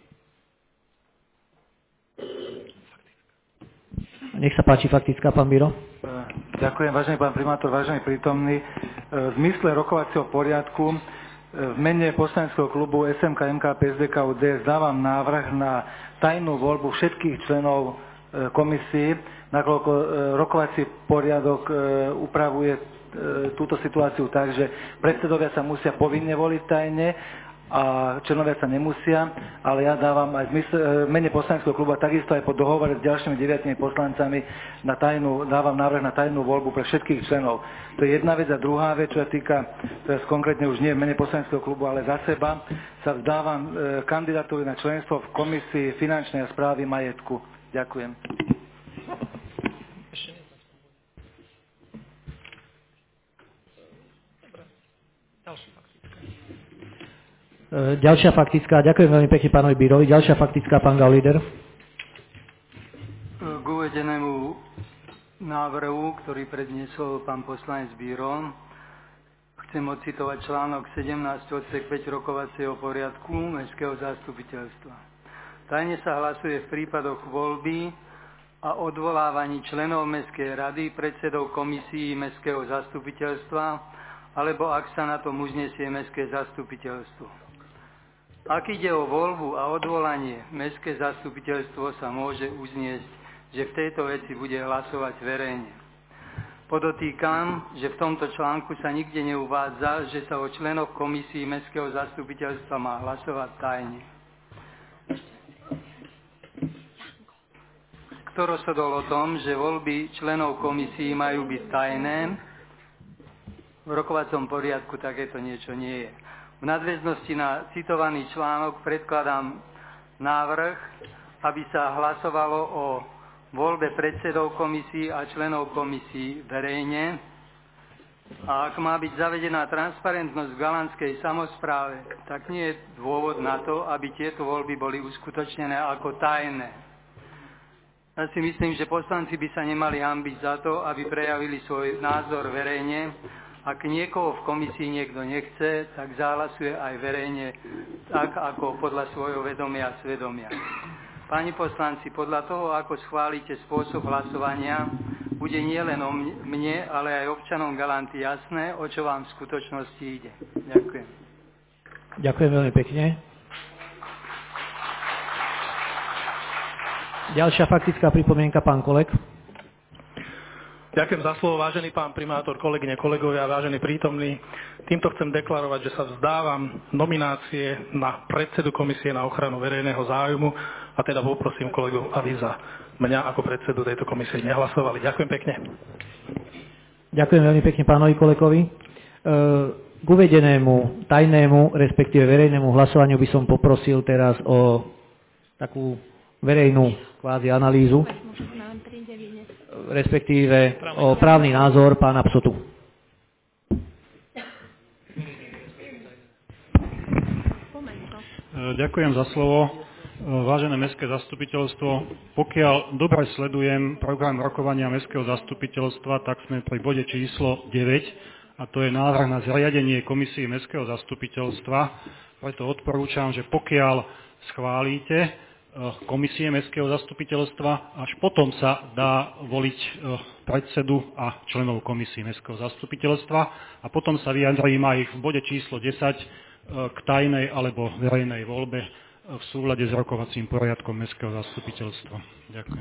Nech sa páči faktická, pán Biro. Ďakujem, vážený pán primátor, vážený prítomný. V zmysle rokovacieho poriadku v mene poslaneckého klubu SMK, MK, PSDK, UDS dávam návrh na tajnú voľbu všetkých členov komisí, nakoľko rokovací poriadok upravuje túto situáciu tak, že predsedovia sa musia povinne voliť tajne a členovia sa nemusia, ale ja dávam aj v mene poslaneckého klubu a takisto aj po dohovore s ďalšími 9 poslancami dávam návrh na tajnú voľbu pre všetkých členov. To je jedna vec. A druhá vec, čo sa týka, teraz konkrétne už nie v mene poslaneckého klubu, ale za seba, sa vzdávam kandidatúry na členstvo v Komisii finančnej a správy majetku. Ďakujem. Ďalšia faktická. Ďakujem veľmi pekne pánovi Bírovi. Ďalšia faktická, pán Gaulider. K uvedenému návrhu, ktorý predniesol pán poslanec Bíro, chcem odcitovať článok 17 odsek 5 rokovacieho poriadku Mestského zastupiteľstva. Tajne sa hlasuje v prípadoch voľby a odvolávaní členov Mestskej rady, predsedov komisií Mestského zastupiteľstva, alebo ak sa na to uznesie Mestské zastupiteľstvo. Ak ide o voľbu a odvolanie, Mestské zastupiteľstvo sa môže uzniesť, že v tejto veci bude hlasovať verejne. Podotýkam, že v tomto článku sa nikde neuvádza, že sa o členoch komisí Mestského zastupiteľstva má hlasovať tajne. Kto rozhodol o tom, že voľby členov komisí majú byť tajné? V rokovacom poriadku takéto niečo nie je. V nadväznosti na citovaný článok predkladám návrh, aby sa hlasovalo o voľbe predsedov komisí a členov komisí verejne. A ak má byť zavedená transparentnosť v galanskej samospráve, tak nie je dôvod na to, aby tieto voľby boli uskutočnené ako tajné. Ja si myslím, že poslanci by sa nemali hanbiť za to, aby prejavili svoj názor verejne. Ak niekoho v komisii niekto nechce, tak zahlasuje aj verejne, tak ako podľa svojho vedomia a svedomia. Páni poslanci, podľa toho, ako schválite spôsob hlasovania, bude nielen o mne, ale aj občanom Galanty jasné, o čo vám v skutočnosti ide. Ďakujem. Ďakujem veľmi pekne. Ďalšia faktická pripomienka, pán Kolek. Ďakujem za slovo, vážený pán primátor, kolegyne, kolegovia, vážení prítomní. Týmto chcem deklarovať, že sa vzdávam nominácie na predsedu Komisie na ochranu verejného záujmu a teda poprosím kolegov, aby za mňa ako predsedu tejto komisie nehlasovali. Ďakujem pekne. Ďakujem veľmi pekne pánovi Kolekovi. K uvedenému tajnému, respektíve verejnému hlasovaniu by som poprosil teraz o takú verejnú kvázi analýzu, respektíve o právny názor pána Psotu. Ďakujem za slovo. Vážené Mestské zastupiteľstvo, pokiaľ dobre sledujem program rokovania Mestského zastupiteľstva, tak sme pri bode číslo 9, a to je návrh na zriadenie komisie Mestského zastupiteľstva. Preto odporúčam, že pokiaľ schválite komisie Mestského zastupiteľstva, až potom sa dá voliť predsedu a členov komisie Mestského zastupiteľstva a potom sa vyjadrím aj v bode číslo 10 k tajnej alebo verejnej voľbe v súlade s rokovacím poriadkom Mestského zastupiteľstva. Ďakujem.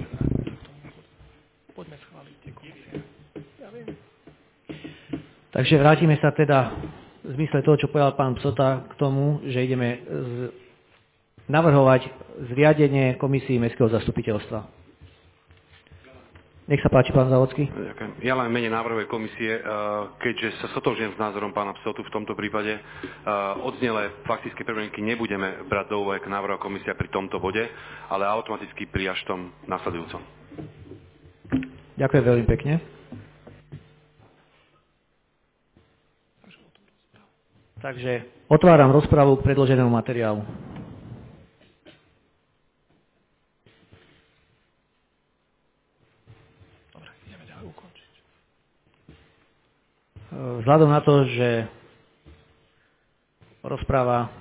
Takže vrátime sa teda v zmysle toho, čo povedal pán Psota, k tomu, že ideme navrhovať zriadenie komisii Mestského zastupiteľstva. Nech sa páči, pán Závodský. Ďakujem. Ja len v mene návrhovej komisie, keďže sa sotožujem s názorom pána Psotu v tomto prípade, odznelé faktické pripomienky nebudeme brať do úvahy k návrhu komisia pri tomto bode, ale automaticky pri až tom nasledujúcom. Ďakujem veľmi pekne. Takže otváram rozpravu k predloženému materiálu. Vzhľadom na to, že rozpráva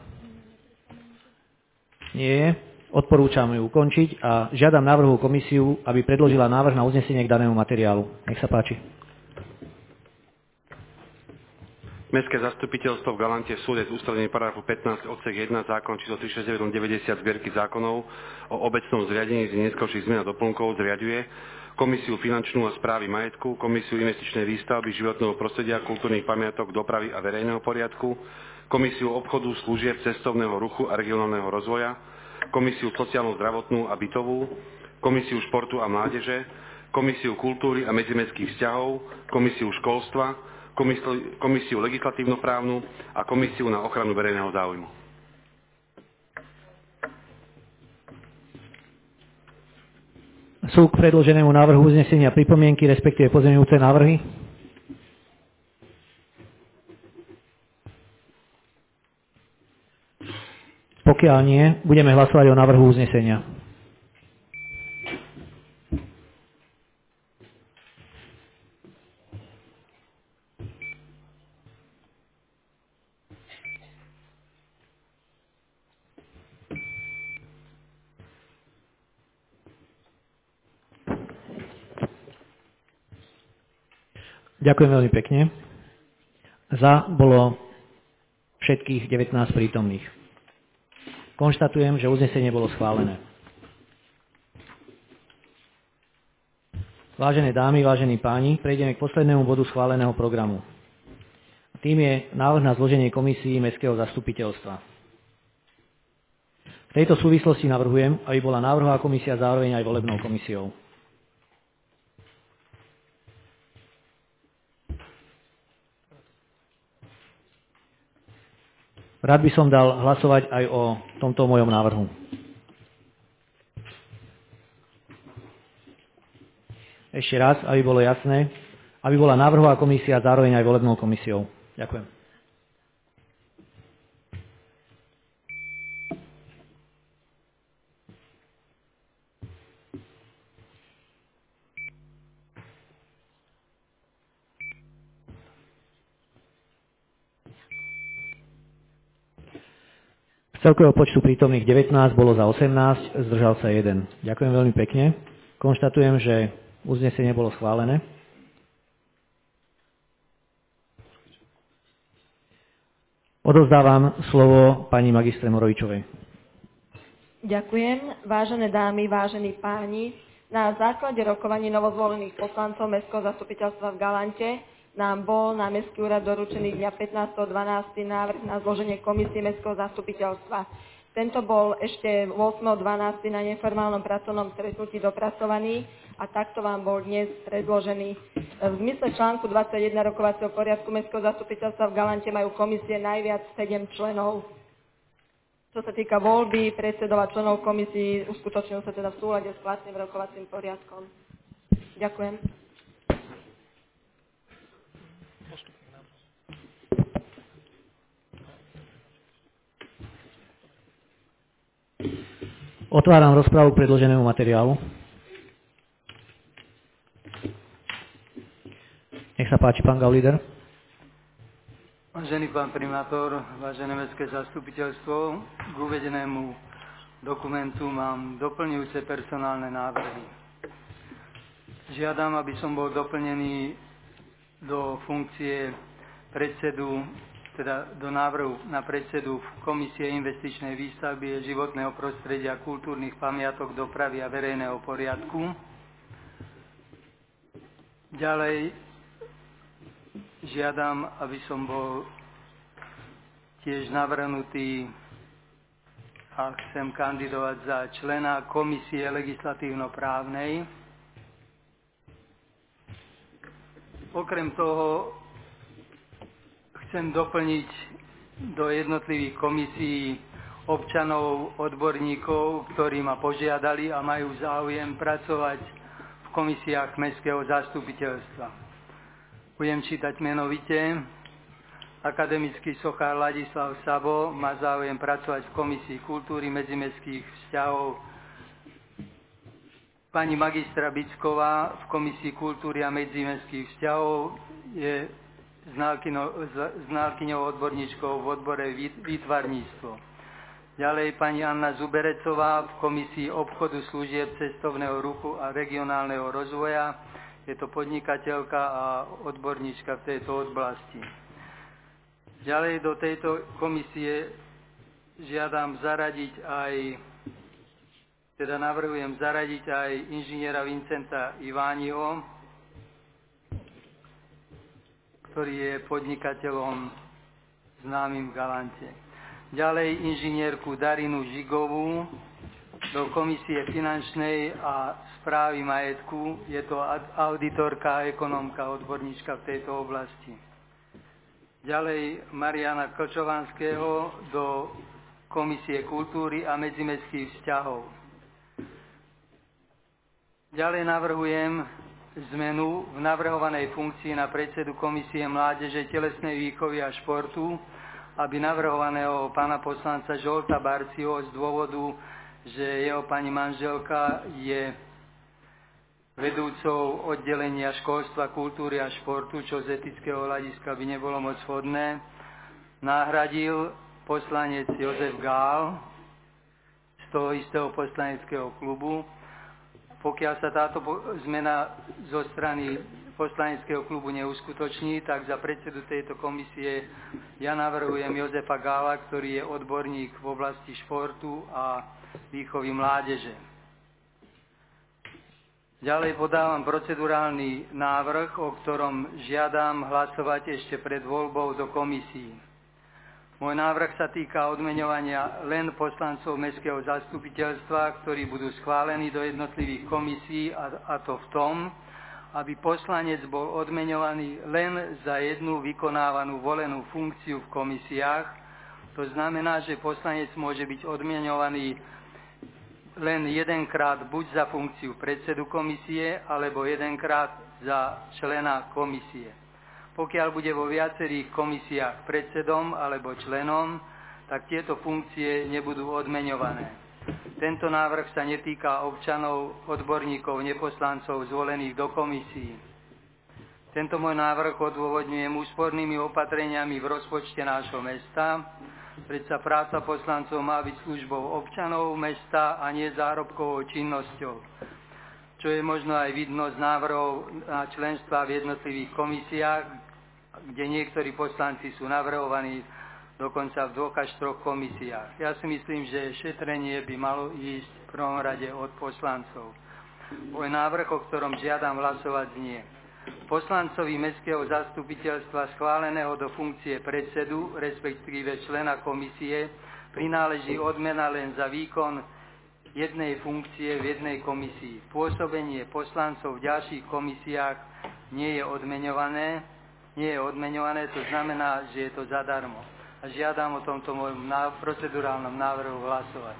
nie je, odporúčam ju ukončiť a žiadam návrhovú komisiu, aby predložila návrh na uznesenie k danému materiálu. Nech sa páči. Mestské zastupiteľstvo v Galante v súlade s ustanovením paragrafu 15 odsek 1 zákon číslo 369/90 zbierky zákonov o obecnom zriadení z neskôrších zmien a doplnkov zriaďuje Komisiu finančnú a správy majetku, Komisiu investičnej výstavby, životného prostredia, kultúrnych pamiatok, dopravy a verejného poriadku, Komisiu obchodu, služieb, cestovného ruchu a regionálneho rozvoja, Komisiu sociálnu, zdravotnú a bytovú, Komisiu športu a mládeže, Komisiu kultúry a medzimestských vzťahov, Komisiu školstva, Komisiu legislatívno-právnu a Komisiu na ochranu verejného záujmu. Sú k predloženému návrhu uznesenia pripomienky, respektíve pozmeňujúce návrhy? Pokiaľ nie, budeme hlasovať o návrhu uznesenia. Ďakujem veľmi pekne. Za bolo všetkých 19 prítomných. Konštatujem, že uznesenie bolo schválené. Vážené dámy, vážení páni, prejdeme k poslednému bodu schváleného programu. Tým je návrh na zloženie komisí Mestského zastupiteľstva. V tejto súvislosti navrhujem, aby bola návrhová komisia zároveň aj volebnou komisiou. Rád by som dal hlasovať aj o tomto mojom návrhu. Ešte raz, aby bolo jasné, aby bola návrhová komisia zároveň aj volebnou komisiou. Ďakujem. Z celkového počtu prítomných 19 bolo za 18, zdržal sa 1. Ďakujem veľmi pekne. Konštatujem, že uznesenie bolo schválené. Odovzdávam slovo pani magistre Morovičovej. Ďakujem. Vážené dámy, vážení páni, na základe rokovaní novozvolených poslancov Mestského zastupiteľstva v Galante nám bol na Mestský úrad doručený dňa 15.12. návrh na zloženie komisie Mestského zastupiteľstva. Tento bol ešte 8.12. na neformálnom pracovnom stretnutí dopracovaný a takto vám bol dnes predložený. V zmysle článku 21 rokovacieho poriadku Mestského zastupiteľstva v Galante majú komisie najviac 7 členov. Čo sa týka voľby predsedov a členov komisí, uskutočnil sa teda v súlade s platným rokovacím poriadkom. Ďakujem. Otváram rozpravu k predloženému materiálu. Nech sa páči, pán Gaulider. Vážený pán primátor, vážené mestské zastupiteľstvo, k uvedenému dokumentu mám doplňujúce personálne návrhy. Žiadam, aby som bol doplnený do funkcie predsedu, teda do návrhu na predsedu Komisie investičnej výstavby životného prostredia, kultúrnych pamiatok, dopravy a verejného poriadku. Ďalej žiadam, aby som bol tiež navrhnutý a chcem kandidovať za člena Komisie legislatívno-právnej. Okrem toho chcem doplniť do jednotlivých komisií občanov, odborníkov, ktorí ma požiadali a majú záujem pracovať v komisiách Mestského zastupiteľstva. Budem čítať menovite. Akademický sochár Ladislav Sabo má záujem pracovať v Komisii kultúry medzimestských vzťahov. Pani magistra Bicková v Komisii kultúry a medzimestských vzťahov je znalkyňou odborníčkou v odbore výtvarníctvo. Ďalej pani Anna Zuberecová v Komisii obchodu, služieb, cestovného ruchu a regionálneho rozvoja. Je to podnikateľka a odborníčka v tejto oblasti. Ďalej do tejto komisie navrhujem zaradiť aj inžiniera Vincenta Ivániho, ktorý je podnikateľom známym v Galante. Ďalej inžinierku Darinu Žigovú do komisie finančnej a správy majetku. Je to auditorka, ekonomka, odborníčka v tejto oblasti. Ďalej Mariana Klčovanského do komisie kultúry a medzimestských vzťahov. Ďalej navrhujem zmenu v navrhovanej funkcii na predsedu komisie mládeže, telesnej výchovy a športu, aby navrhovaného pána poslanca Žolta Barciho z dôvodu, že jeho pani manželka je vedúcou oddelenia školstva, kultúry a športu, čo z etického hľadiska by nebolo moc vhodné, nahradil poslanec Jozef Gál z toho istého poslaneckého klubu. Pokiaľ sa táto zmena zo strany poslaneckého klubu neuskutoční, tak za predsedu tejto komisie ja navrhujem Jozefa Gála, ktorý je odborník v oblasti športu a výchovy mládeže. Ďalej podávam procedurálny návrh, o ktorom žiadam hlasovať ešte pred voľbou do komisií. Môj návrh sa týka odmeňovania len poslancov mestského zastupiteľstva, ktorí budú schválení do jednotlivých komisí, a to v tom, aby poslanec bol odmeňovaný len za jednu vykonávanú volenú funkciu v komisiách. To znamená, že poslanec môže byť odmeňovaný len jedenkrát buď za funkciu predsedu komisie, alebo jedenkrát za člena komisie. Pokiaľ bude vo viacerých komisiách predsedom alebo členom, tak tieto funkcie nebudú odmeňované. Tento návrh sa netýka občanov, odborníkov, neposlancov zvolených do komisií. Tento môj návrh odôvodňujem úspornými opatreniami v rozpočte nášho mesta. Predsa práca poslancov má byť službou občanov mesta a nie zárobkovou činnosťou, čo je možno aj vidno z návrhov na členstva v jednotlivých komisiách, kde niektorí poslanci sú navrhovaní dokonca v 2 až 3 komisiách. Ja si myslím, že šetrenie by malo ísť v prvom rade od poslancov. Môj návrh, o ktorom žiadam hlasovať, znie: poslancovi mestského zastupiteľstva schváleného do funkcie predsedu, respektíve člena komisie, prináleží odmena len za výkon jednej funkcie v jednej komisii. Pôsobenie poslancov v ďalších komisiách nie je odmeňované, to znamená, že je to zadarmo. A žiadam o tomto môjom procedurálnom návrhu hlasovať.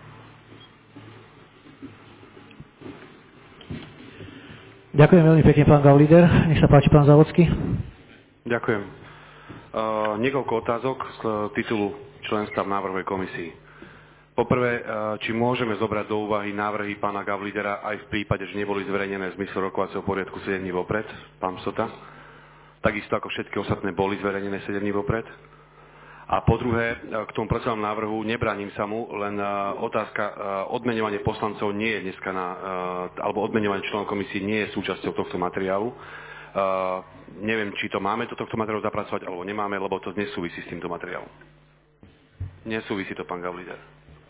Ďakujem veľmi pekne, pán Gaulider. Nech sa páči, pán Závodský. Ďakujem. Niekoľko otázok z titulu členstva v návrhovej komisii. Poprvé, či môžeme zobrať do úvahy návrhy pána Gauldera aj v prípade, že neboli zverejnené v zmysle rokovacieho poriadku 7 dní vopred, pán Psota? Takisto ako všetky ostatné boli zverejnené 7 dní vopred. A po druhé, k tomu procedurálnemu návrhu nebraním sa mu, len otázka odmeňovanie poslancov nie je dneska alebo odmeňovanie členov komisie nie je súčasťou tohto materiálu. Neviem, či to máme do tohto materiálu zapracovať, alebo nemáme, lebo to nesúvisí s týmto materiálom. Nesúvisí to, pán Gaulider.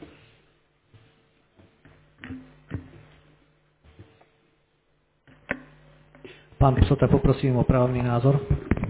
Pán Psota, poprosím o právny názor.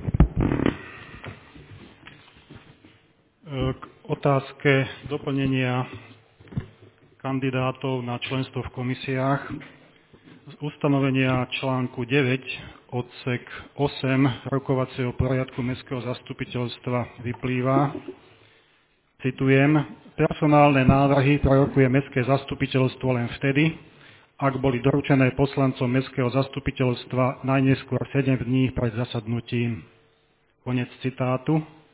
K otázke doplnenia kandidátov na členstvo v komisiách z ustanovenia článku 9 odsek 8 rokovacieho poriadku mestského zastupiteľstva vyplýva, citujem: personálne návrhy prerokuje mestské zastupiteľstvo len vtedy, ak boli doručené poslancom mestského zastupiteľstva najneskôr 7 dní pred zasadnutím. Konec citátu.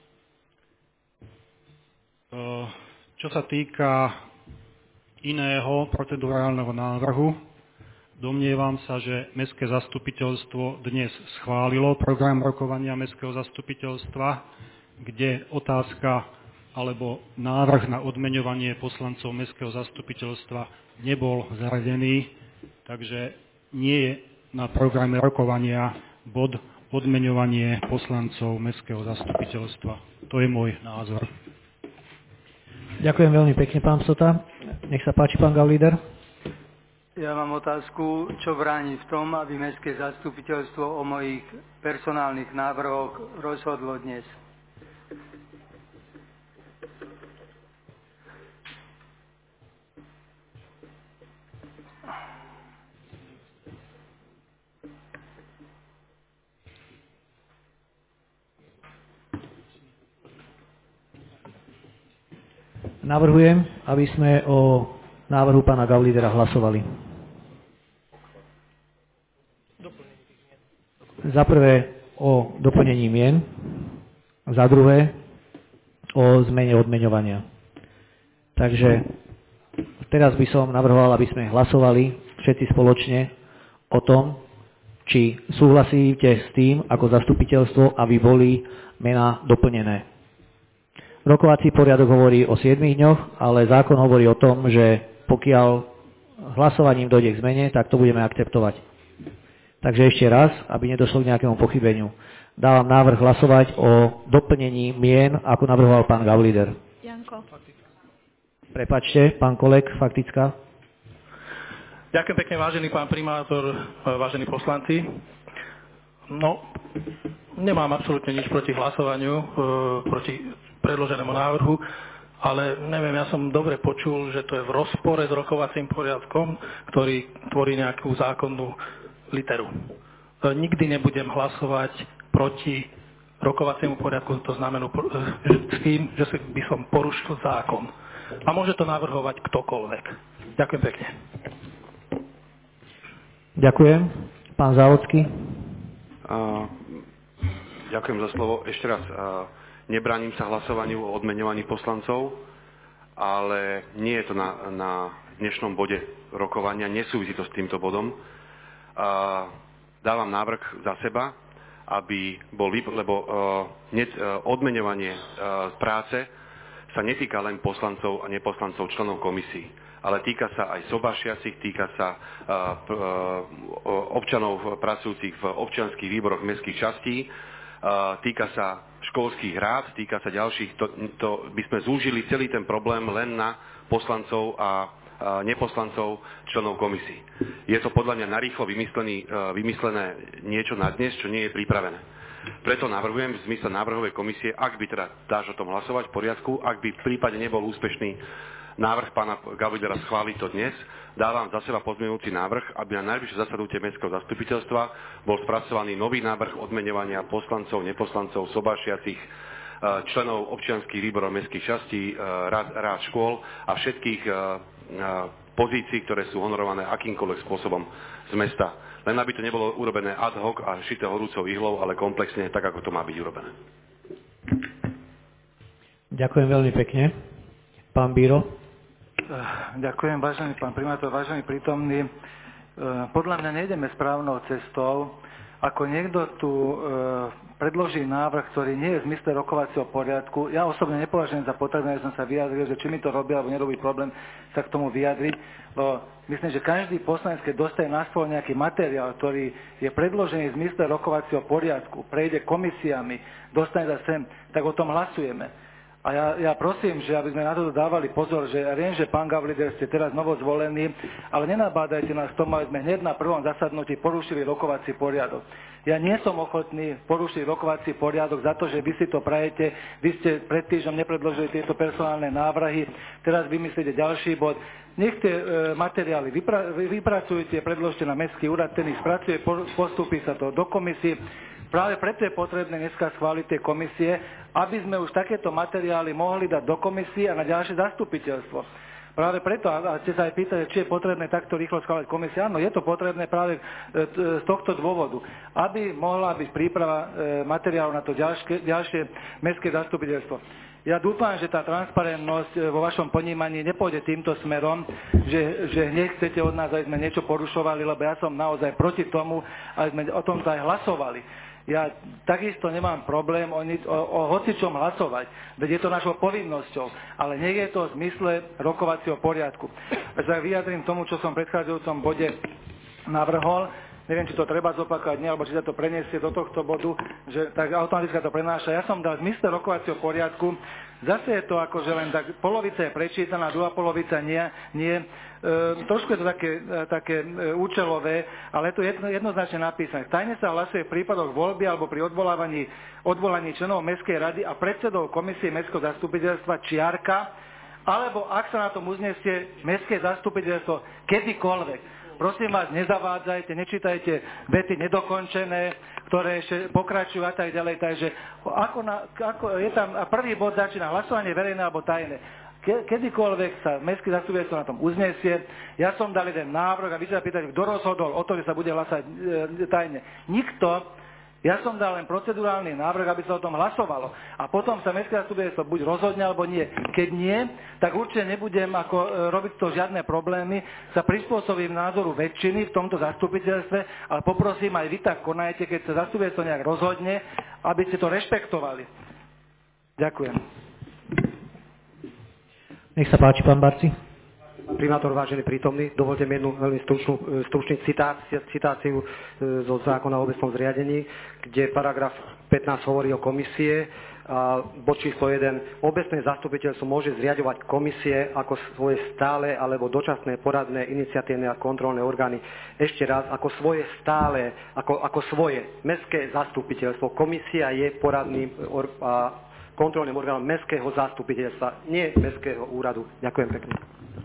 Čo sa týka iného procedurálneho návrhu, domnievam sa, že mestské zastupiteľstvo dnes schválilo program rokovania mestského zastupiteľstva, kde otázka alebo návrh na odmeňovanie poslancov mestského zastupiteľstva nebol zaradený, takže nie je na programe rokovania bod odmeňovanie poslancov mestského zastupiteľstva. To je môj názor. Ďakujem veľmi pekne, pán Psota. Nech sa páči, pán Gaulider. Ja mám otázku, čo bráni v tom, aby mestské zastupiteľstvo o mojich personálnych návrhoch rozhodlo dnes. Navrhujem, aby sme o návrhu pána Gaulidera hlasovali. Za prvé o doplnení mien, za druhé o zmene odmeňovania. Takže teraz by som navrhoval, aby sme hlasovali všetci spoločne o tom, či súhlasíte s tým, ako zastupiteľstvo, aby boli mená doplnené. Rokovací poriadok hovorí o 7 dňoch, ale zákon hovorí o tom, že pokiaľ hlasovaním dojde k zmene, tak to budeme akceptovať. Takže ešte raz, aby nedošlo k nejakému pochybeniu. Dávam návrh hlasovať o doplnení mien, ako navrhoval pán Gaulider. Janko. Prepáčte, pán Kolek, faktická. Ďakujem pekne, vážený pán primátor, vážení poslanci. No, nemám absolútne nič proti hlasovaniu, proti predloženému návrhu, ale neviem, ja som dobre počul, že to je v rozpore s rokovacím poriadkom, ktorý tvorí nejakú zákonnú literu. Nikdy nebudem hlasovať proti rokovaciemu poriadku, to znamená s tým, že by som porušil zákon. A môže to navrhovať ktokoľvek. Ďakujem pekne. Ďakujem. Pán Závodský. Ďakujem za slovo. Ešte raz, nebránim sa hlasovaniu o odmeňovaní poslancov, ale nie je to na dnešnom bode rokovania, nesúvisí to s týmto bodom. Dávam návrh za seba, aby bol, lebo odmeňovanie práce sa netýka len poslancov a neposlancov členov komisí, ale týka sa aj sobášiacich, týka sa občanov pracujúcich v občianskych výboroch mestských častí, týka sa školských rád, týka sa ďalších, to by sme zúžili celý ten problém len na poslancov a neposlancov členov komisí. Je to podľa mňa narýchlo vymyslené niečo na dnes, čo nie je pripravené. Preto navrhujem v zmysle návrhovej komisie, ak by teda dáš o tom hlasovať v poriadku, ak by v prípade nebol úspešný návrh pána Gaulidera schváliť to dnes, dávam za seba pozmeňujúci návrh, aby na najbližšie zasadnutie mestského zastupiteľstva bol spracovaný nový návrh odmeňovania poslancov, neposlancov, sobášiacich, členov občianskych výborov mestských častí, rád škôl a všetkých pozícií, ktoré sú honorované akýmkoľvek spôsobom z mesta. Len aby to nebolo urobené ad hoc a šité horúcou ihlou, ale komplexne, tak ako to má byť urobené. Ďakujem veľmi pekne. Pán Bíro. Ďakujem, vážený pán primátor, vážený prítomný. Podľa mňa nejdeme správnou cestou. Ako niekto tu predloží návrh, ktorý nie je v zmysle rokovacieho poriadku, ja osobne nepovažujem za potrebné, že som sa vyjadril, že či mi to robí alebo nerobí problém sa k tomu vyjadriť, lebo myslím, že každý poslanec, keď dostane na stôl nejaký materiál, ktorý je predložený v zmysle rokovacieho poriadku, prejde komisiami, dostane sa sem, tak o tom hlasujeme. A ja prosím, že aby sme na to dávali pozor, že ja viem, že pán Gaulider ste teraz novo zvolení, ale nenabádajte nás k tomu, aby sme hneď na prvom zasadnutí porušili rokovací poriadok. Ja nie som ochotný porušiť rokovací poriadok za to, že vy si to prajete, vy ste pred týždňom nepredložili tieto personálne návrhy, teraz vymyslíte ďalší bod. Nech tie materiály vypracujete, predložte na mestský úrad, ten ich spracuje, postupí sa to do komisie. Práve preto je potrebné dneska schváliť tie komisie, aby sme už takéto materiály mohli dať do komisie a na ďalšie zastupiteľstvo. Práve preto, a ste sa aj pýtali, či je potrebné takto rýchlo schváliť komisie. Áno, je to potrebné práve z tohto dôvodu, aby mohla byť príprava materiálu na to ďalšie mestské zastupiteľstvo. Ja dúfam, že tá transparentnosť vo vašom ponímaní nepôjde týmto smerom, že hneď chcete od nás, aby sme niečo porušovali, lebo ja som naozaj proti tomu, aby sme o tomto aj hlasovali. Ja takisto nemám problém o hocičom hlasovať, veď je to našou povinnosťou, ale nie je to v zmysle rokovacieho poriadku. Ja sa vyjadrím tomu, čo som v predchádzajúcom bode navrhol. neviem, či to treba zopakovať, nie, alebo či sa to preniesie do tohto bodu, že tak automaticky to prenáša. Ja som dal v zmysle rokovacieho poriadku, zase je to akože len tak, polovica je prečítaná, druhá polovica nie. Trošku je to také účelové, ale je to jednoznačne napísané. Tajne sa hlasuje v prípadoch voľby alebo pri odvolaní členov Mestskej rady a predsedov komisie Mestského zastupiteľstva čiarka, alebo ak sa na tom uznesie Mestské zastupiteľstvo kedykoľvek. Prosím vás, nezavádzajte, nečítajte vety nedokončené, ktoré ešte pokračujú a tak ďalej. Takže ako je tam prvý bod začína hlasovanie verejné alebo tajné. Kedykoľvek sa mestský zastupiteľstvo na tom uznesie, ja som dal jeden návrh a vy sa pýtate, kto rozhodol o to, že sa bude hlasovať tajne. Nikto. Ja som dal len procedurálny návrh, aby sa o tom hlasovalo. A potom sa mestské zastupiteľstvo buď rozhodne, alebo nie. Keď nie, tak určite nebudem robiť to žiadne problémy, sa prispôsobím názoru väčšiny v tomto zastupiteľstve, ale poprosím aj vy tak konajte, keď sa zastupiteľstvo nejak rozhodne, aby ste to rešpektovali. Ďakujem. Nech sa páči, pán Barci. Primátor, vážený prítomný, dovolte mi jednu veľmi stručnú citáciu zo zákona o obecnom zriadení, kde paragraf 15 hovorí o komisie a bod číslo 1. Obecné zastupiteľstvo môže zriaďovať komisie ako svoje stále alebo dočasné poradné, iniciatívne a kontrolné orgány. Ešte raz, ako svoje stále, ako svoje mestské zastupiteľstvo. Komisia je poradným a kontrolným orgánom mestského zastupiteľstva, nie mestského úradu. Ďakujem pekne.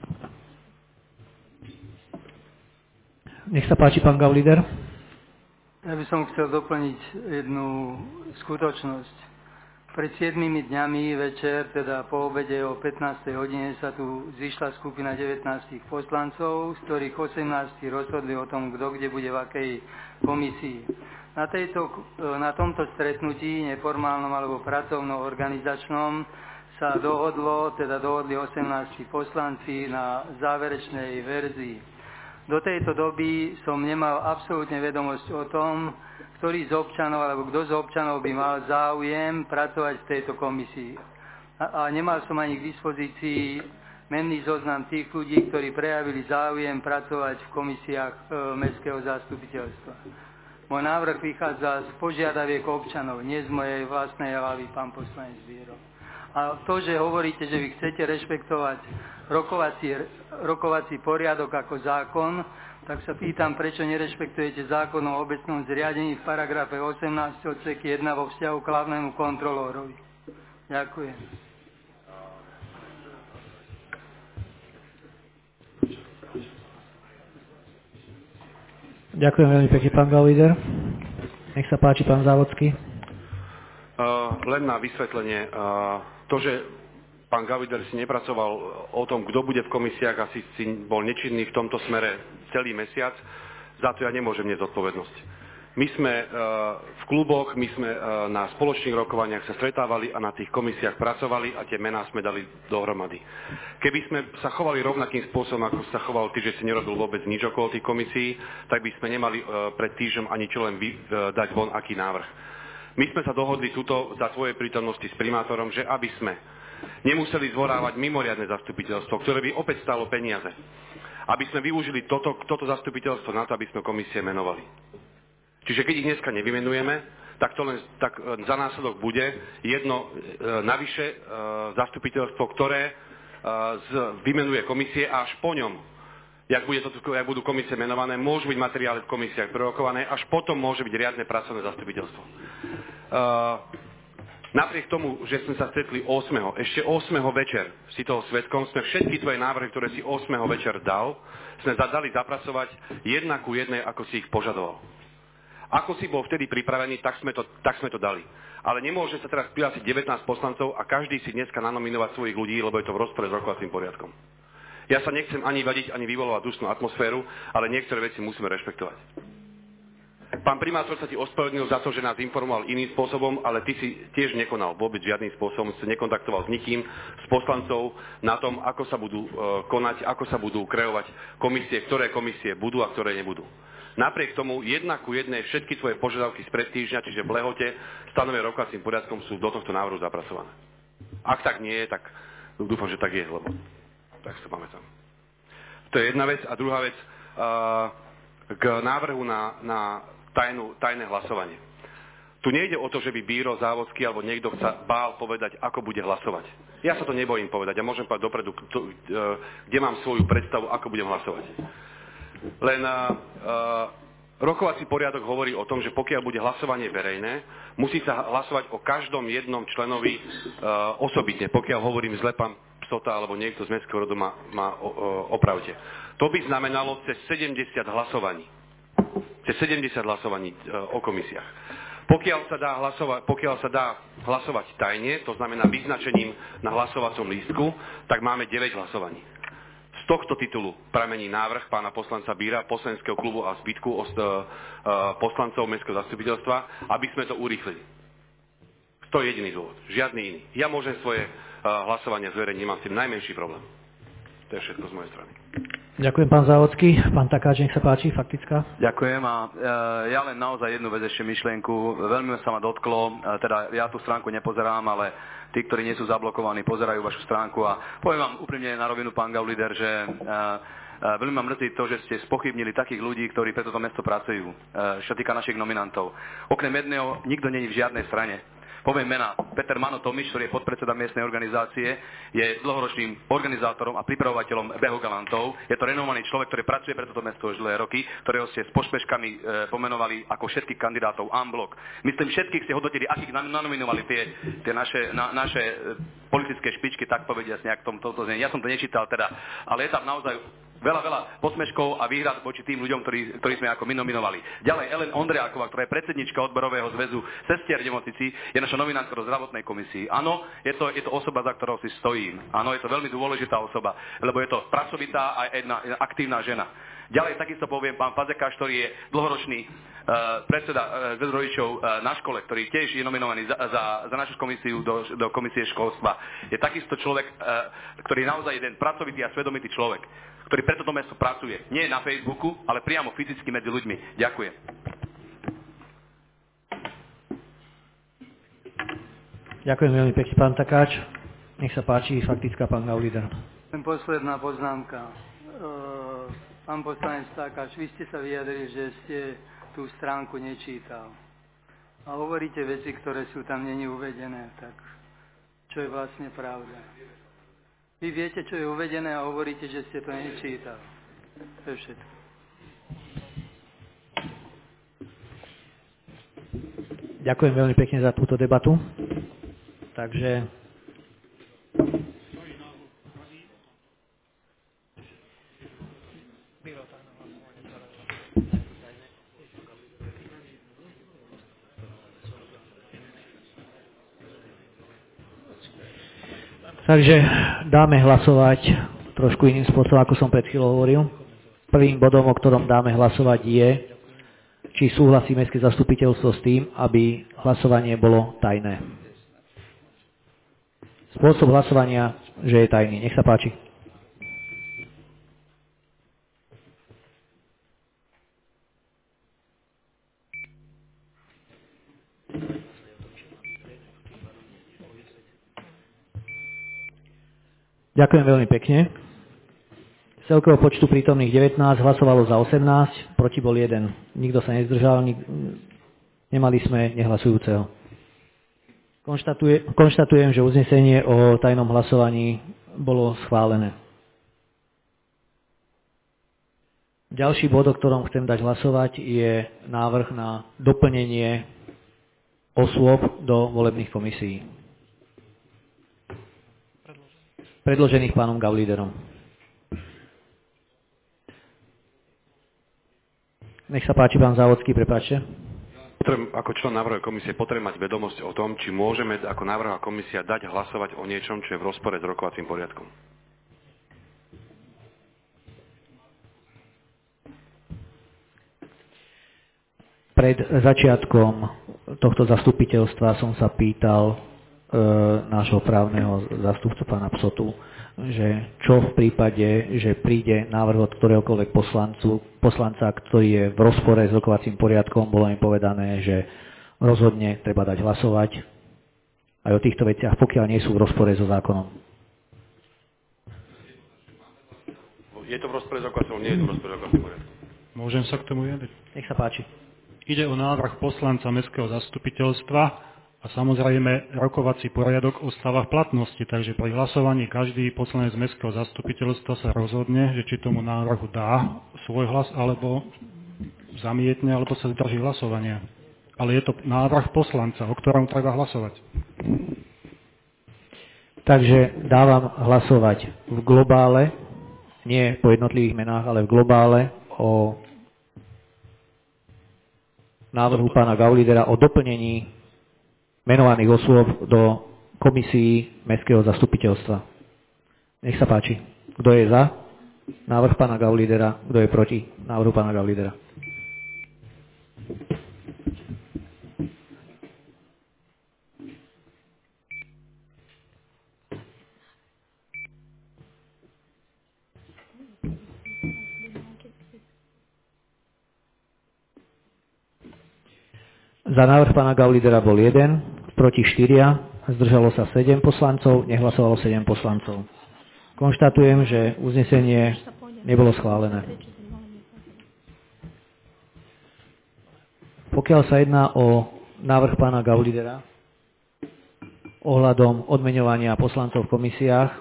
Nech sa páči, pán Gaulider. Ja by som chcel doplniť jednu skutočnosť. Pred 7 dňami večer, teda po obede o 15. hodine, sa tu zišla skupina 19 poslancov, z ktorých 18 rozhodli o tom, kto kde bude v akej komisii. Na tomto stretnutí, neformálnom alebo pracovnom organizačnom, sa dohodli 18 poslanci na záverečnej verzii. Do tejto doby som nemal absolútne vedomosť o tom, ktorý z občanov alebo kto z občanov by mal záujem pracovať v tejto komisii. A nemal som ani k dispozícii menný zoznam tých ľudí, ktorí prejavili záujem pracovať v komisiách Mestského zastupiteľstva. Môj návrh vychádza z požiadaviek občanov, nie z mojej vlastnej hlavy, pán poslanec Bíro. A to, že hovoríte, že vy chcete rešpektovať rokovací poriadok ako zákon, tak sa pýtam, prečo nerešpektujete zákon o obecnom zriadení v paragrafe 18 odsek 1 vo vzťahu k hlavnému kontrolórovi. Ďakujem. Ďakujem veľmi pekne, pán Gaulider. Nech sa páči, pán Závodský. Len na vysvetlenie. To, že pán Gaulider si nepracoval o tom, kto bude v komisiách, asi si bol nečinný v tomto smere celý mesiac, za to ja nemôžem niesť zodpovednosť. My sme v kluboch, my sme na spoločných rokovaniach sa stretávali a na tých komisiách pracovali a tie mená sme dali dohromady. Keby sme sa chovali rovnakým spôsobom, ako sa choval ty, že si nerobil vôbec nič okolo tých komisií, tak by sme nemali pred týždňom ani čo len dať von aký návrh. My sme sa dohodli tuto za tvojej prítomnosti s primátorom, že aby sme nemuseli zvorávať mimoriadne zastupiteľstvo, ktoré by opäť stalo peniaze. Aby sme využili toto zastupiteľstvo na to, aby sme komisie menovali. Čiže keď ich dneska nevymenujeme, tak za následok bude jedno navyše zastupiteľstvo, ktoré vymenuje komisie a až po ňom, jak budú komisie menované, môžu byť materiály v komisiách prerokované, až potom môže byť riadne pracovné zastupiteľstvo. Napriek tomu, že sme sa stretli 8. Ešte 8. večer si toho svedkom, sme všetky tvoje návrhy, ktoré si 8. večer dal, sme dali zapracovať jedna ku jednej, ako si ich požadoval. Ako si bol vtedy pripravený, tak sme to dali. Ale nemôže sa teraz prihlásiť 19 poslancov a každý si dneska nanominovať svojich ľudí, lebo je to v rozpore s rokovacím poriadkom. Ja sa nechcem ani vadiť, ani vyvolovať dusnú atmosféru, ale niektoré veci musíme rešpektovať. Pán primátor sa ti ospravedlnil za to, že nás informoval iným spôsobom, ale ty si tiež nekonal vôbec žiadnym spôsobom, si nekontaktoval s nikým, s poslancov na tom, ako sa budú konať, ako sa budú kreovať komisie, ktoré komisie budú a ktoré nebudú. Napriek tomu jedna ku jednej všetky tvoje požiadavky spred týždňa, čiže v lehote, stanovené rokovacím poriadkom sú do tohto návrhu zapracované. Ak tak nie je, tak dúfam, že tak je, lebo tak sa pamätám. To je jedna vec. A druhá vec, k návrhu na tajné hlasovanie. Tu nejde o to, že by Bíro Závodský alebo niekto sa bál povedať, ako bude hlasovať. Ja sa to nebojím povedať. Ja môžem povedať dopredu, kde mám svoju predstavu, ako budem hlasovať. Len rokovací poriadok hovorí o tom, že pokiaľ bude hlasovanie verejné, musí sa hlasovať o každom jednom členovi osobitne. Pokiaľ hovorím zle, pán Psota alebo niekto z mestského rodu ma opravte. To by znamenalo cez 70 hlasovaní. Cez 70 hlasovaní o komisiách. Pokiaľ sa dá hlasovať tajne, to znamená vyznačením na hlasovacom lístku, tak máme 9 hlasovaní. Z tohto titulu pramení návrh pána poslanca Bíra, poslaneckého klubu a zbytku poslancov mestského zastupiteľstva, aby sme to urýchlili. To je jediný dôvod, žiadny iný. Ja môžem svoje hlasovania zverejniť, nemám s tým najmenší problém. To je všetko z mojej strany. Ďakujem, pán Závodský. Pán Takáč, nech sa páči, faktická. Ďakujem a ja len naozaj jednu vec ešte myšlienku. Veľmi sa ma dotklo, teda ja tú stránku nepozerám, ale tí, ktorí nie sú zablokovaní, pozerajú vašu stránku a poviem vám úprimne na rovinu, pán Gaulider, že veľmi ma mrzí to, že ste spochybnili takých ľudí, ktorí pre toto mesto pracujú, čo týka našich nominantov. Okrem jedného, nikto nie je v žiadnej strane. Poviem mena. Peter Mano Tomič, ktorý je podpredseda miestnej organizácie, je dlhoročným organizátorom a pripravovateľom behu galantov. Je to renomovaný človek, ktorý pracuje pre toto mesto už dlhé roky, ktorého ste s pošpeškami pomenovali ako všetkých kandidátov en bloc. Myslím, všetkých ste hodnotili, akých nanominovali tie naše politické špičky, tak povediať nejak tomto znení. Ja som to nečítal teda, ale je tam naozaj veľa posmeškov a výhrad voči tým ľuďom, ktorí sme ako my nominovali. Ďalej Ellen Ondreáková, ktorá je predsednička odborového zväzu sestier v nemocnici, je naša nominantka do zdravotnej komisii. Áno, je to osoba, za ktorou si stojím. Áno, je to veľmi dôležitá osoba, lebo je to pracovitá a jedna aktívna žena. Ďalej takisto poviem pán Fazekáš, ktorý je dlhoročný predseda zväzu rodičov na škole, ktorý tiež je nominovaný za našu komisiu do komisie školstva. Je takisto človek, ktorý je naozaj jeden pracovitý a svedomitý človek, ktorý pre toto mesto pracuje. Nie na Facebooku, ale priamo fyzicky medzi ľuďmi. Ďakujem. Ďakujem veľmi pekne, pán Takáč. Nech sa páči, faktická, pán Gaulider. Posledná poznámka. Pán poslanec Takáč, vy ste sa vyjadrili, že ste tú stránku nečítal. A hovoríte veci, ktoré sú tam není uvedené, tak čo je vlastne pravda? Vy viete, čo je uvedené a hovoríte, že ste to nečítali. To je všetko. Ďakujem veľmi pekne za túto debatu. Takže dáme hlasovať trošku iným spôsobom, ako som pred chvíľou hovoril. Prvým bodom, o ktorom dáme hlasovať, je, či súhlasí mestské zastupiteľstvo s tým, aby hlasovanie bolo tajné. Spôsob hlasovania, že je tajný. Nech sa páči. Ďakujem veľmi pekne. Z celkového počtu prítomných 19 hlasovalo za 18, proti bol 1. Nikto sa nezdržal, nemali sme nehlasujúceho. Konštatujem, že uznesenie o tajnom hlasovaní bolo schválené. Ďalší bod, o ktorom chcem dať hlasovať, je návrh na doplnenie osôb do volebných komisí, predložených pánom Gauliderom. Nech sa páči, pán Závodský, prepáčte. Ako člen návrhovej komisie potrebujem mať vedomosť o tom, či môžeme ako návrhová komisia dať hlasovať o niečom, čo je v rozpore s rokovacím poriadkom. Pred začiatkom tohto zastupiteľstva som sa pýtal nášho právneho zástupcu pána Psotu, že čo v prípade, že príde návrh od ktoréhokoľvek poslanca, ktorý je v rozpore s rokovacím poriadkom, bolo mi povedané, že rozhodne treba dať hlasovať aj o týchto veciach, pokiaľ nie sú v rozpore so zákonom. Je to v rozpore s rokovacím, nie je to v rozpore s rokovacím poriadkom. Môžem sa k tomu vyjadriť? Nech sa páči. Ide o návrh poslanca Mestského zastupiteľstva a samozrejme rokovací poriadok ostáva v platnosti, takže pri hlasovaní každý poslanec Mestského zastupiteľstva sa rozhodne, že či tomu návrhu dá svoj hlas, alebo zamietne, alebo sa zdrží hlasovania. Ale je to návrh poslanca, o ktorom treba hlasovať. Takže dávam hlasovať v globále, nie po jednotlivých menách, ale v globále o návrhu pána Gaulidera o doplnení menovaných osôb do komisií Mestského zastupiteľstva. Nech sa páči. Kto je za návrh pána Gaulidera? Kto je proti návrhu pána Gaulidera? Za návrh pána Gaulidera bol 1, proti 4, zdržalo sa 7 poslancov, nehlasovalo 7 poslancov. Konštatujem, že uznesenie nebolo schválené. Pokiaľ sa jedná o návrh pána Gaulidera ohľadom odmeňovania poslancov v komisiách,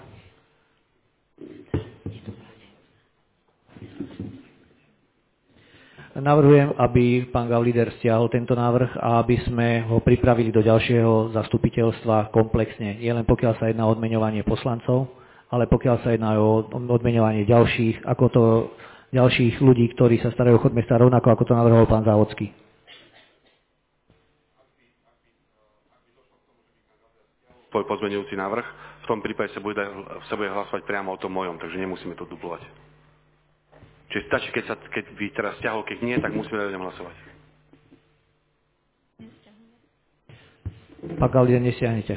navrhujem, aby pán Gaulider stiahol tento návrh a aby sme ho pripravili do ďalšieho zastupiteľstva komplexne. Nie len pokiaľ sa jedná o odmeňovanie poslancov, ale pokiaľ sa jedná o odmeňovanie ďalších, ako to ďalších ľudí, ktorí sa starajú o chod mesta, rovnako ako to navrhol pán Závodský. Tvoj pozmeňujúci návrh, v tom prípade sa bude hlasovať priamo o tom mojom, takže nemusíme to dublovať. Čiže stačí, keď by teraz stiahol, keď nie, tak musíme o ňom hlasovať. Pán Gaulider, nestiahnete.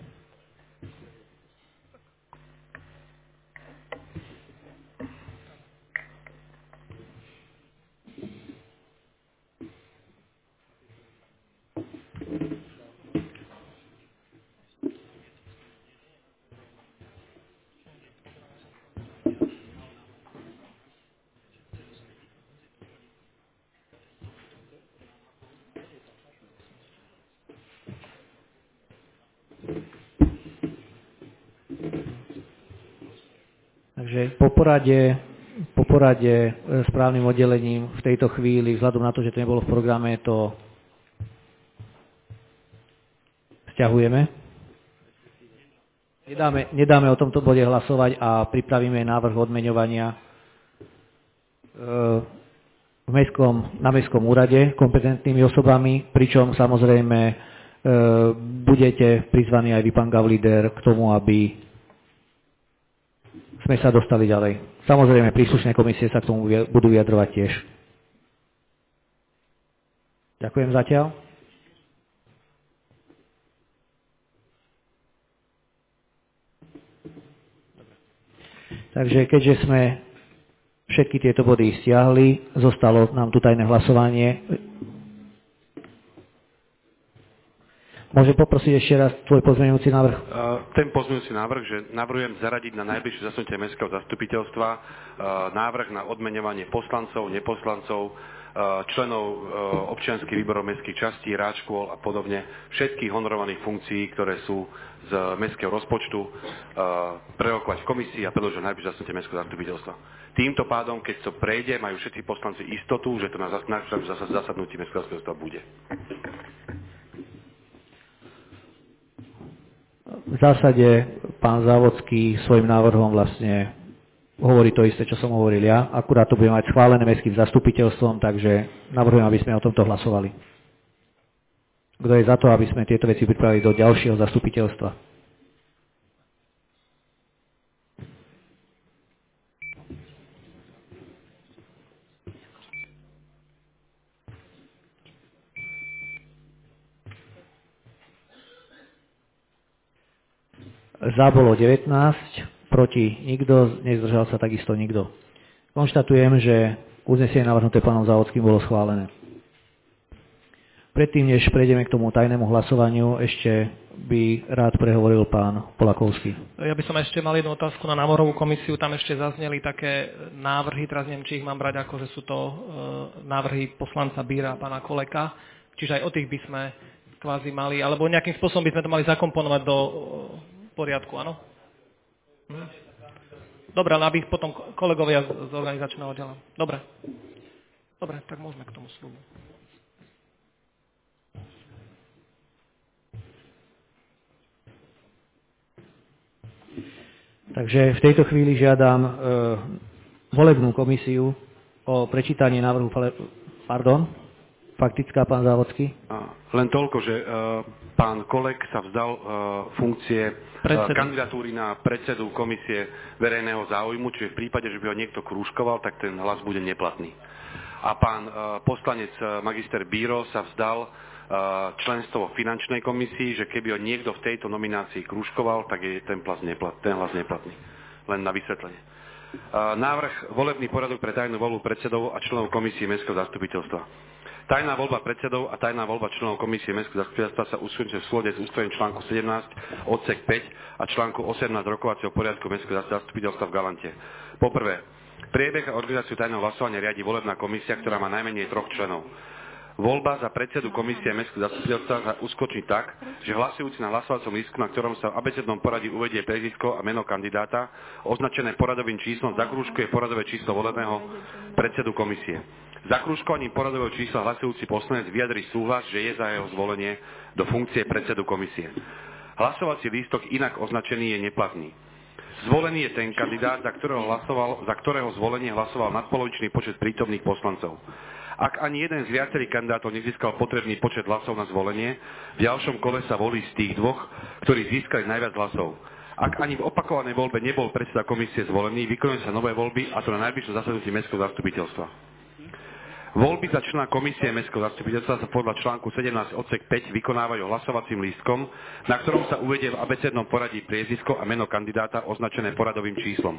Takže po porade správnym oddelením v tejto chvíli, vzhľadom na to, že to nebolo v programe, to sťahujeme. Nedáme o tomto bode hlasovať a pripravíme návrh odmeňovania na mestskom úrade kompetentnými osobami, pričom samozrejme budete prizvaní aj vy, pán Gaulider, k tomu, aby sme sa dostali ďalej. Samozrejme, príslušné komisie sa k tomu budú vyjadrovať tiež. Ďakujem zatiaľ. Takže keďže sme všetky tieto body stiahli, zostalo nám tu tajné hlasovanie. Môžem poprosiť ešte raz tvoj pozmeňujúci návrh? Ten pozmeňujúci návrh, že navrhujem zaradiť na najbližšie zasadnutie Mestského zastupiteľstva návrh na odmeňovanie poslancov, neposlancov, členov občianskych výborov mestských častí, rád škôl a podobne, všetkých honorovaných funkcií, ktoré sú z mestského rozpočtu, prerokovať v komisii a predložiť na najbližšie zasadnutie Mestského zastupiteľstva. Týmto pádom, keď to prejde, majú všetci poslanci istotu, že to na zasadnutí Mestského zastupiteľstva bude. V zásade pán Závodský svojim návrhom vlastne hovorí to isté, čo som hovoril ja. Akurát to budeme mať schválené mestským zastupiteľstvom, takže navrhujem, aby sme o tomto hlasovali. Kto je za to, aby sme tieto veci pripravili do ďalšieho zastupiteľstva? Za bolo 19, proti nikto, nezdržal sa takisto nikto. Konštatujem, že uznesenie navrhnuté pánom Závodským bolo schválené. Predtým, než prejdeme k tomu tajnému hlasovaniu, ešte by rád prehovoril pán Polakovský. Ja by som ešte mal jednu otázku na návrhovú komisiu. Tam ešte zazneli také návrhy, teraz neviem, či ich mám brať ako, že sú to návrhy poslanca Bíra a pána Koleka. Čiže aj o tých by sme kvázi mali, alebo nejakým spôsobom by sme to mali zakomponovať do poriadku, áno? Dobre, ale aby potom kolegovia z organizačného oddiela. Dobre, tak môžeme k tomu sľubu. Takže v tejto chvíli žiadam volebnú komisiu o prečítanie návrhu... Faktická, pán Závodský. Len toľko, že pán Kolek sa vzdal funkcie kandidatúry na predsedu komisie verejného záujmu, čiže v prípade, že by ho niekto krúžkoval, tak ten hlas bude neplatný. A pán poslanec magister Bíro sa vzdal členstvo v finančnej komisii, že keby ho niekto v tejto nominácii krúžkoval, tak je ten hlas neplatný. Len na vysvetlenie. Návrh volebný poriadok pre tajnú voľbu predsedov a členov komisie mestského zastupiteľstva. Tajná voľba predsedov a tajná voľba členov komisie mestského zastupiteľstva sa uskutočňuje v súlade s ústavným článku 17 odsek 5 a článku 18 rokovacieho poriadku mestského zastupiteľstva v Galante. Poprvé, priebeh a organizáciu tajného hlasovania riadi volebná komisia, ktorá má najmenej 3 členov. Voľba za predsedu komisie mestského zastupiteľstva sa uskutoční tak, že hlasujúci na hlasovacom lístku, na ktorom sa v abecednom poradí uvedie priezvisko a meno kandidáta, označené poradovým číslom, zakrúžkuje poradové číslo volebného predsedu komisie. Zakrúžkovaním poradového čísla hlasujúci poslanec vyjadrí súhlas, že je za jeho zvolenie do funkcie predsedu komisie. Hlasovací lístok inak označený je neplatný. Zvolený je ten kandidát, za ktorého zvolenie hlasoval nadpolovičný počet prítomných poslancov. Ak ani jeden z viacerých kandidátov nezískal potrebný počet hlasov na zvolenie, v ďalšom kole sa volí z tých dvoch, ktorí získali najviac hlasov. Ak ani v opakovanej voľbe nebol predseda komisie zvolený, vykonajú sa nové voľby, a to na najbližšom zasadnutí mestského zastupiteľstva. Voľby za člena komisie mestského zastupiteľstva sa podľa článku 17 odsek 5 vykonávajú hlasovacím lístkom, na ktorom sa uvedie v abecednom poradí priezvisko a meno kandidáta označené poradovým číslom.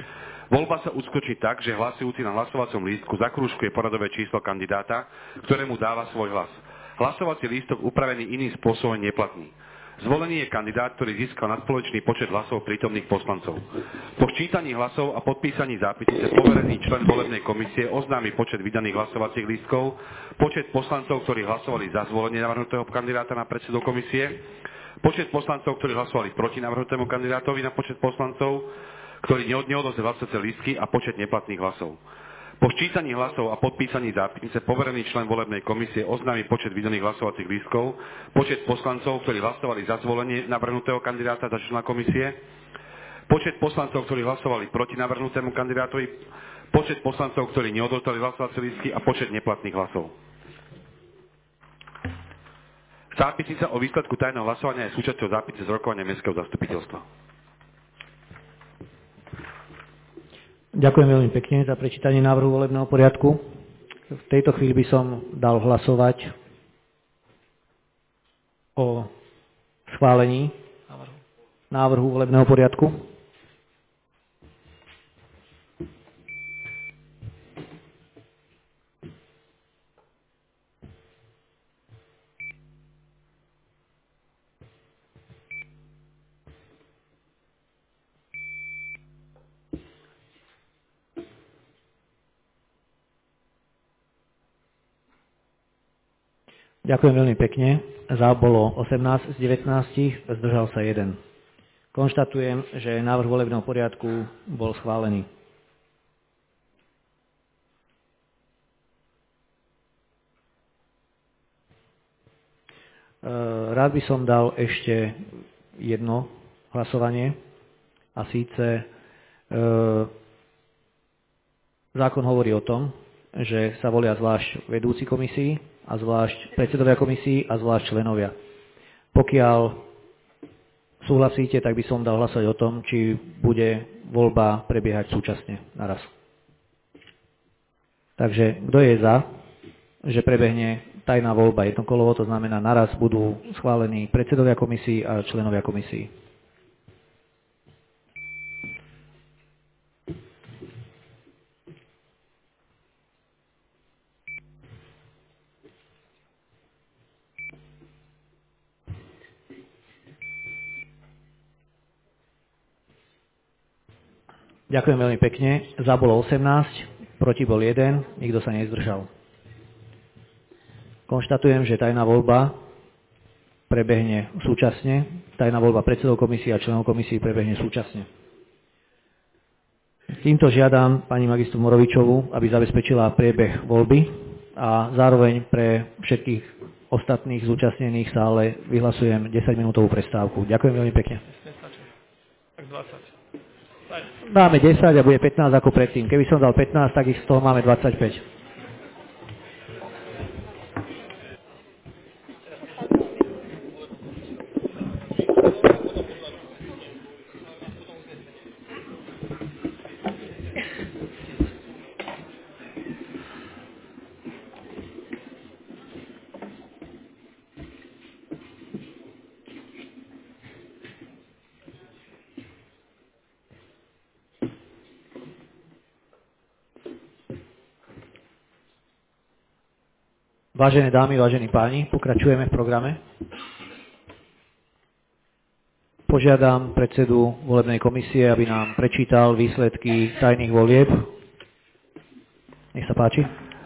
Voľba sa uskutoční tak, že hlasujúci na hlasovacom lístku zakrúžkuje poradové číslo kandidáta, ktorému dáva svoj hlas. Hlasovací lístok upravený iným spôsobom je neplatný. Zvolený je kandidát, ktorý získal nadpolovičný počet hlasov prítomných poslancov. Po ščítaní hlasov a podpísaní zápisnice poverený člen volebnej komisie oznámi počet vydaných hlasovacích lístkov, počet poslancov, ktorí hlasovali za zvolenie navrhnutého kandidáta na predsedu komisie, počet poslancov, ktorí hlasovali proti navrhnutému kandidátovi na počet poslancov, ktorí neodovzdali hlasovacie lístky, a počet neplatných hlasov. Po ščítaní hlasov a podpísaní zápisnice poverený člen volebnej komisie oznámi počet vydaných hlasovacích lístkov, počet poslancov, ktorí hlasovali za zvolenie navrhnutého kandidáta za člena komisie, počet poslancov, ktorí hlasovali proti navrhnutému kandidátovi, počet poslancov, ktorí neodovzdali hlasovacie lístky, a počet neplatných hlasov. Zápisnica o výsledku tajného hlasovania je súčasťou zápisnice z rokovania mestského zastupiteľstva. Ďakujem veľmi pekne za prečítanie návrhu volebného poriadku. V tejto chvíli by som dal hlasovať o schválení návrhu volebného poriadku. Ďakujem veľmi pekne. Za bolo 18 z 19, zdržal sa 1. Konštatujem, že návrh volebného poriadku bol schválený. Rád by som dal ešte jedno hlasovanie, a síce zákon hovorí o tom, že sa volia zvlášť vedúci komisii, a zvlášť predsedovia komisí a zvlášť členovia. Pokiaľ súhlasíte, tak by som dal hlasovať o tom, či bude voľba prebiehať súčasne naraz. Takže kto je za, že prebehne tajná voľba jednokolovo, to znamená naraz budú schválení predsedovia komisí a členovia komisí? Ďakujem veľmi pekne. Za bolo 18, proti bol 1, nikto sa nezdržal. Konštatujem, že tajná voľba prebehne súčasne. Tajná voľba predsedov komisie a členov komisie prebehne súčasne. Týmto žiadam pani magistru Morovičovú, aby zabezpečila priebeh voľby a zároveň pre všetkých ostatných zúčastnených sále vyhlasujem 10-minútovú prestávku. Ďakujem veľmi pekne. Dáme 10 a bude 15 ako predtým. Keby som dal 15, tak ich z toho máme 25. Vážené dámy, vážení páni, pokračujeme v programe. Požiadam predsedu volebnej komisie, aby nám prečítal výsledky tajných volieb. Nech sa páči.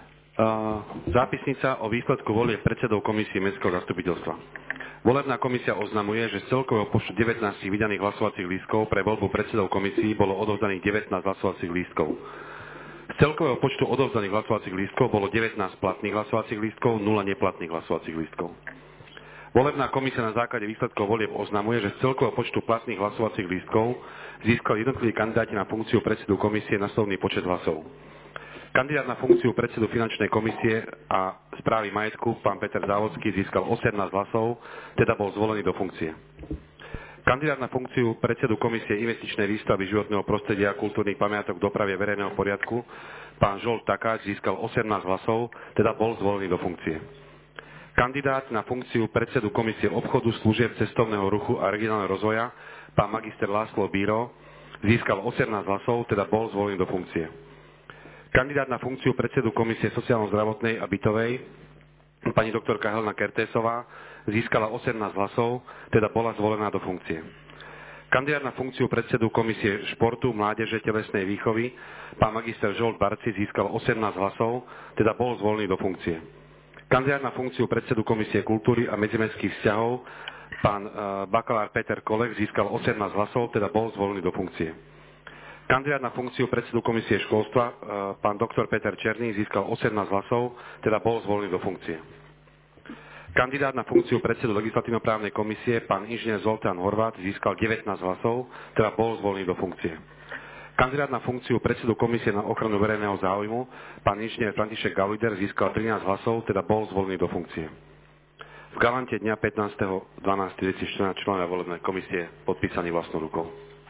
Zápisnica o výsledku volieb predsedov komisie Mestského zastupiteľstva. Volebná komisia oznamuje, že z celkového počtu 19 vydaných hlasovacích lístkov pre voľbu predsedov komisí bolo odovzdaných 19 hlasovacích lístkov. Z celkového počtu odovzdaných hlasovacích lístkov bolo 19 platných hlasovacích lístkov, 0 neplatných hlasovacích lístkov. Volebná komisia na základe výsledkov volieb oznamuje, že z celkového počtu platných hlasovacích lístkov získali jednotliví kandidáti na funkciu predsedu komisie nasledovný počet hlasov. Kandidát na funkciu predsedu finančnej komisie a správy majetku, pán Peter Závodský, získal 18 hlasov, teda bol zvolený do funkcie. Kandidát na funkciu predsedu komisie investičnej výstavby životného prostredia, kultúrnych pamiatok, dopravy a verejného poriadku, pán Žolt Takáč, získal 18 hlasov, teda bol zvolený do funkcie. Kandidát na funkciu predsedu komisie obchodu, služieb, cestovného ruchu a regionálneho rozvoja, pán magister László Bíró, získal 18 hlasov, teda bol zvolený do funkcie. Kandidát na funkciu predsedu komisie sociálno-zdravotnej a bytovej, pani doktorka Helena Kertésová, získala 18 hlasov, teda bola zvolená do funkcie. Kandidát na funkciu predsedu komisie športu, mládeže, telesnej výchovy, pán magister Žolt Barci, získal 18 hlasov, teda bol zvolený do funkcie. Kandidát na funkciu predsedu komisie kultúry a medzimestských vzťahov, pán bakalár Peter Kolek, získal 18 hlasov, teda bol zvolený do funkcie. Kandidát na funkciu predsedu komisie školstva, pán doktor Peter Černý, získal 18 hlasov, teda bol zvolený do funkcie. Kandidát na funkciu predsedu legislatívno-právnej komisie, pán inžinier Zoltán Horváth, získal 19 hlasov, teda bol zvolený do funkcie. Kandidát na funkciu predsedu komisie na ochranu verejného záujmu, pán inžinier František Gaulider, získal 13 hlasov, teda bol zvolený do funkcie. V Galante dňa 15.12.2014 členovia volebnej komisie podpísaní vlastnou rukou.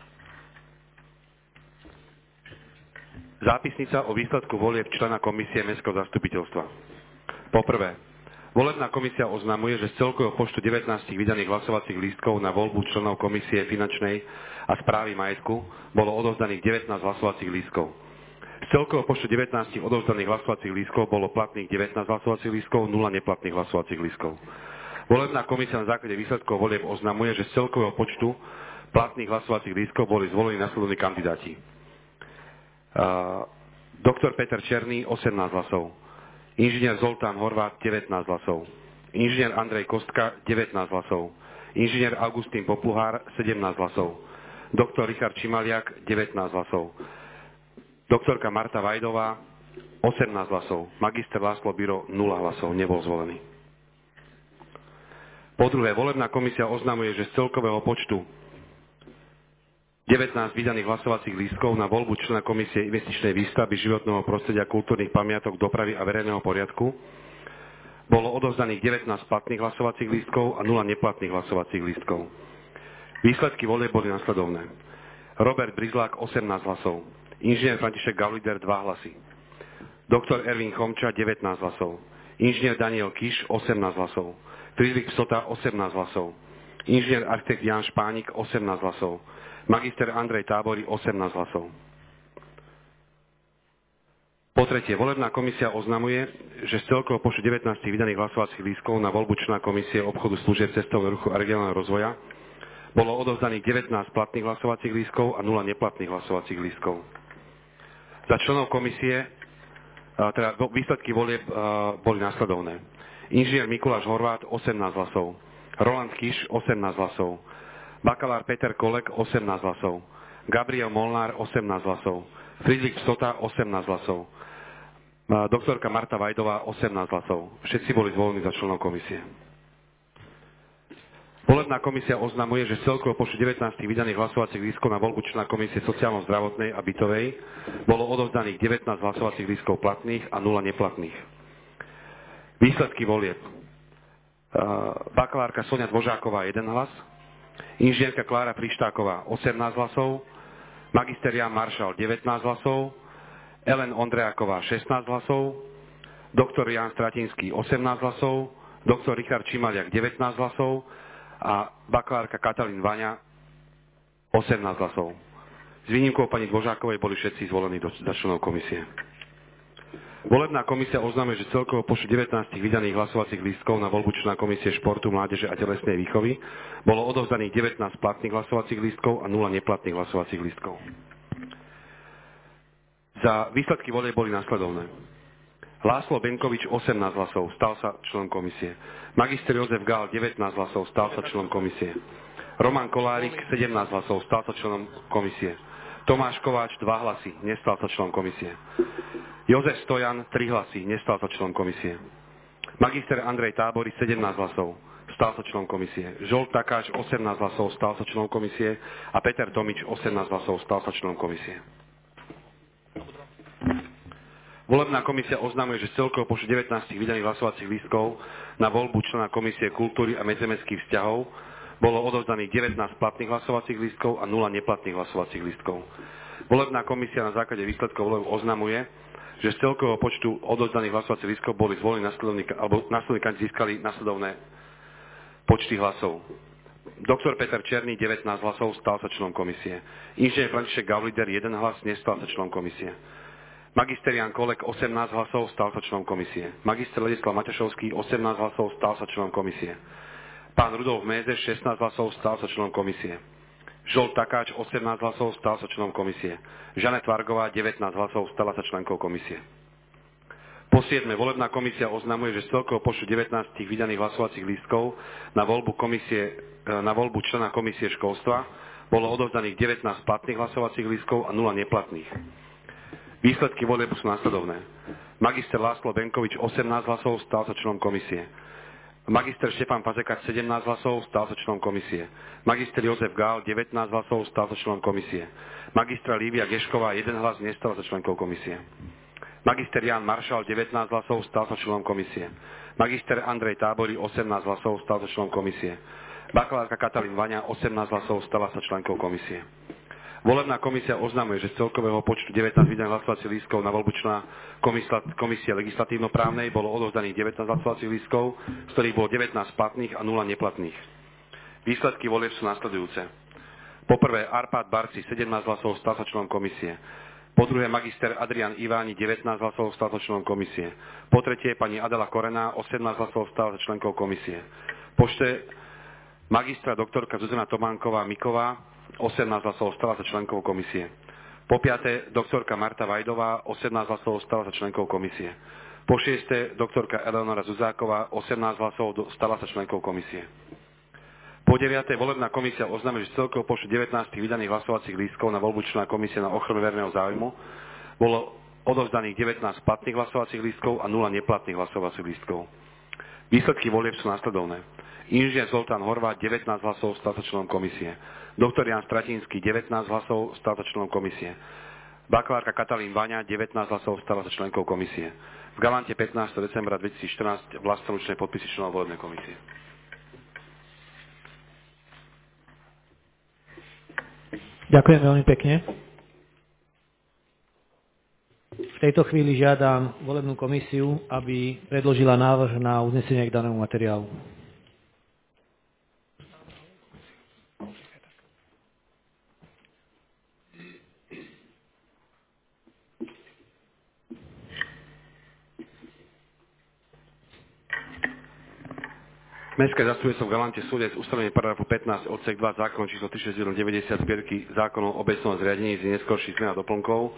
Zápisnica o výsledku volieb člena komisie Mestského zastupiteľstva. Poprvé, volebná komisia oznamuje, že z celkového počtu 19 vydaných hlasovacích lístkov na voľbu členov komisie finančnej a správy majetku bolo odovzdaných 19 hlasovacích lístkov. Z celkového počtu 19 odovzdaných hlasovacích lístkov bolo platných 19 hlasovacích lístkov, 0 neplatných hlasovacích lístkov. Volebná komisia na základe výsledkov volieb oznamuje, že z celkového počtu platných hlasovacích lístkov boli zvolení nasledovní kandidáti. Doktor Peter Černý 18 hlasov. Inžinier Zoltán Horváth 19 hlasov. Inžinier Andrej Kostka 19 hlasov. Inžinier Augustín Popluhár 17 hlasov. Doktor Richard Čimaliak 19 hlasov. Doktorka Marta Vajdová 18 hlasov. Magister László Bíró 0 hlasov. Nebol zvolený. Po druhé, volebná komisia oznamuje, že z celkového počtu 19 vydaných hlasovacích lístkov na voľbu člena komisie investičnej výstavby životného prostredia, kultúrnych pamiatok, dopravy a verejného poriadku bolo odovzdaných 19 platných hlasovacích lístkov a 0 neplatných hlasovacích lístkov. Výsledky volieb boli nasledovné. Robert Brizlák 18 hlasov. Inžinier František Gaulider 2 hlasy. Doktor Ervin Chomča 19 hlasov. Inžinier Daniel Kiš 18 hlasov. Friedrich Psota 18 hlasov. Inžinier architekt Jan Špánik 18 hlasov. Magister Andrej Tábory 18 hlasov. Po tretie, volebná komisia oznamuje, že z celkového počtu 19 vydaných hlasovacích lístkov na voľbu člena komisie obchodu, služieb, cestovného ruchu a regionálneho rozvoja Bolo odovzdaných 19 platných hlasovacích lístkov a 0 neplatných hlasovacích lístkov. Za členov komisie, teda výsledky volieb boli nasledovné. Inžinier Mikuláš Horvát 18 hlasov, Roland Kiš 18 hlasov, bakalár Peter Kolek 18 hlasov, Gabriel Molnár 18 hlasov, Friedrich Psota 18 hlasov, doktorka Marta Vajdová 18 hlasov. Všetci boli zvolení za členov komisie. Volebná komisia oznamuje, že z celkového počtu 19 vydaných hlasovacích lístkov na voľbu člena komisie sociálno-zdravotnej a bytovej bolo odovzdaných 19 hlasovacích lístkov platných a 0 neplatných. Výsledky volieb. Bakalárka Sonia Dvožáková 1 hlas, inžinierka Klára Frištáková 18 hlasov, magister Jan Maršal 19 hlasov, Ellen Ondrejaková 16 hlasov, doktor Jan Stratinský 18 hlasov, doktor Richard Čimaliak 19 hlasov a bakalárka Katalín Vaňa 18 hlasov. S výnimkou pani Dvožákovej boli všetci zvolení za členov komisie. Volebná komisia oznamuje, že celkovo počtu 19 vydaných hlasovacích lístkov na voľbu člena komisie športu, mládeže a telesnej výchovy bolo odovzdaných 19 platných hlasovacích lístkov a 0 neplatných hlasovacích lístkov. Za výsledky volieb boli nasledovné. Láslo Benkovič 18 hlasov, stal sa členom komisie. Magister Jozef Gál 19 hlasov, stal sa členom komisie. Roman Kolárik 17 hlasov, stal sa členom komisie. Tomáš Kováč 2 hlasy, nestal sa členom komisie. Jozef Stojan 3 hlasy, nestal sa členom komisie. Magister Andrej Tábory 17 hlasov, stal sa členom komisie. Žolt Takáč 18 hlasov, stal sa členom komisie a Peter Tomič 18 hlasov, stal sa členom komisie. Volebná komisia oznamuje, že z celkovo počtu 19 vydaných hlasovacích lístkov na voľbu člena komisie kultúry a medzimestských vzťahov bolo odovzdaných 19 platných hlasovacích lístkov a 0 neplatných hlasovacích lístkov. Volebná komisia na základe výsledkov volieb oznamuje, že z celkového počtu odovzdaných hlasovacích lístkov boli zvolení nasledovní kandidáti získali nasledovné počty hlasov. Doktor Peter Černý 19 hlasov, stal sa členom komisie. Inžinier František Gavlider 1 hlas, nestal sa členom komisie. Magister Jan Kolek 18 hlasov, stal sa členom komisie. Magister Ladislav Maťašovský 18 hlasov, stal sa členom komisie. Pán Rudolf Mézeš 16 hlasov, stal sa členom komisie. Žolt Takáč 18 hlasov, stal sa členom komisie. Žanet Vargová 19 hlasov, stala sa členkou komisie. Po 7. volebná komisia oznamuje, že z celkového počtu 19 vydaných hlasovacích lístkov na voľbu člena komisie školstva bolo odovzdaných 19 platných hlasovacích lístkov a 0 neplatných. Výsledky volieb sú nasledovné. Magister Láslo Benkovič 18 hlasov, stal sa členom komisie. Magister Štefan Fazekač 17 hlasov, stal sa členom komisie. Magister Jozef Gál 19 hlasov, stal sa členom komisie. Magistra Lívia Gešková 1 hlas, nestala sa členkou komisie. Magister Jan Maršal 19 hlasov, stal sa členom komisie. Magister Andrej Tábory 18 hlasov, stal sa členom komisie. Bakalárka Katalín Vaňa 18 hlasov, stala sa členkou komisie. Volebná komisia oznamuje, že z celkového počtu 19 vydaných hlasovacích lístkov na voľbu člena komisie legislatívno-právnej bolo odovzdaných 19 hlasovacích lístkov, z ktorých bolo 19 platných a 0 neplatných. Výsledky volieb sú nasledujúce. Po prvé Arpád Barci 17 hlasov, stal sa členom komisie. Po druhé magister Adrian Iváni 19 hlasov, stal sa členom komisie. Po tretie pani Adela Korená 18 hlasov, stala sa členkou komisie. Po štvrté magistra doktorka Zuzana Tománková Miková 18 hlasov, stala sa členkou komisie. Po piaté doktorka Marta Vajdová 18 hlasov, stala sa členkou komisie. Po šiesté doktorka Eleonora Zuzáková 18 hlasov, stala sa členkou komisie. Po 9. volebná komisia oznámila, že celkovo počtu 19 vydaných hlasovacích lístkov na voľbu člena komisie na ochranu verejného záujmu bolo odovzdaných 19 platných hlasovacích lístkov a 0 neplatných hlasovacích lístkov. Výsledky volieb sú nasledovné. Inžinier Zoltán Horvát 19 hlasov, stal sa členom komisie. Doktor Jan Stratinský 19 hlasov, stal sa členom komisie. Bakalárka Katalín Vaňa 19 hlasov, stala sa členkou komisie. V Galante 15. decembra 2014 vlastnoručné podpisy členov volebnej komisie. Ďakujem veľmi pekne. V tejto chvíli žiadam volebnú komisiu, aby predložila návrh na uznesenie k danému materiálu. Mestské zastupiteľstvo v Galante v súlade s ustanovením paragrafu 15 odsek 2 zákona číslo 361/90 zbierky zákonov o obecnom zriadení z neskorších zmien a doplnkov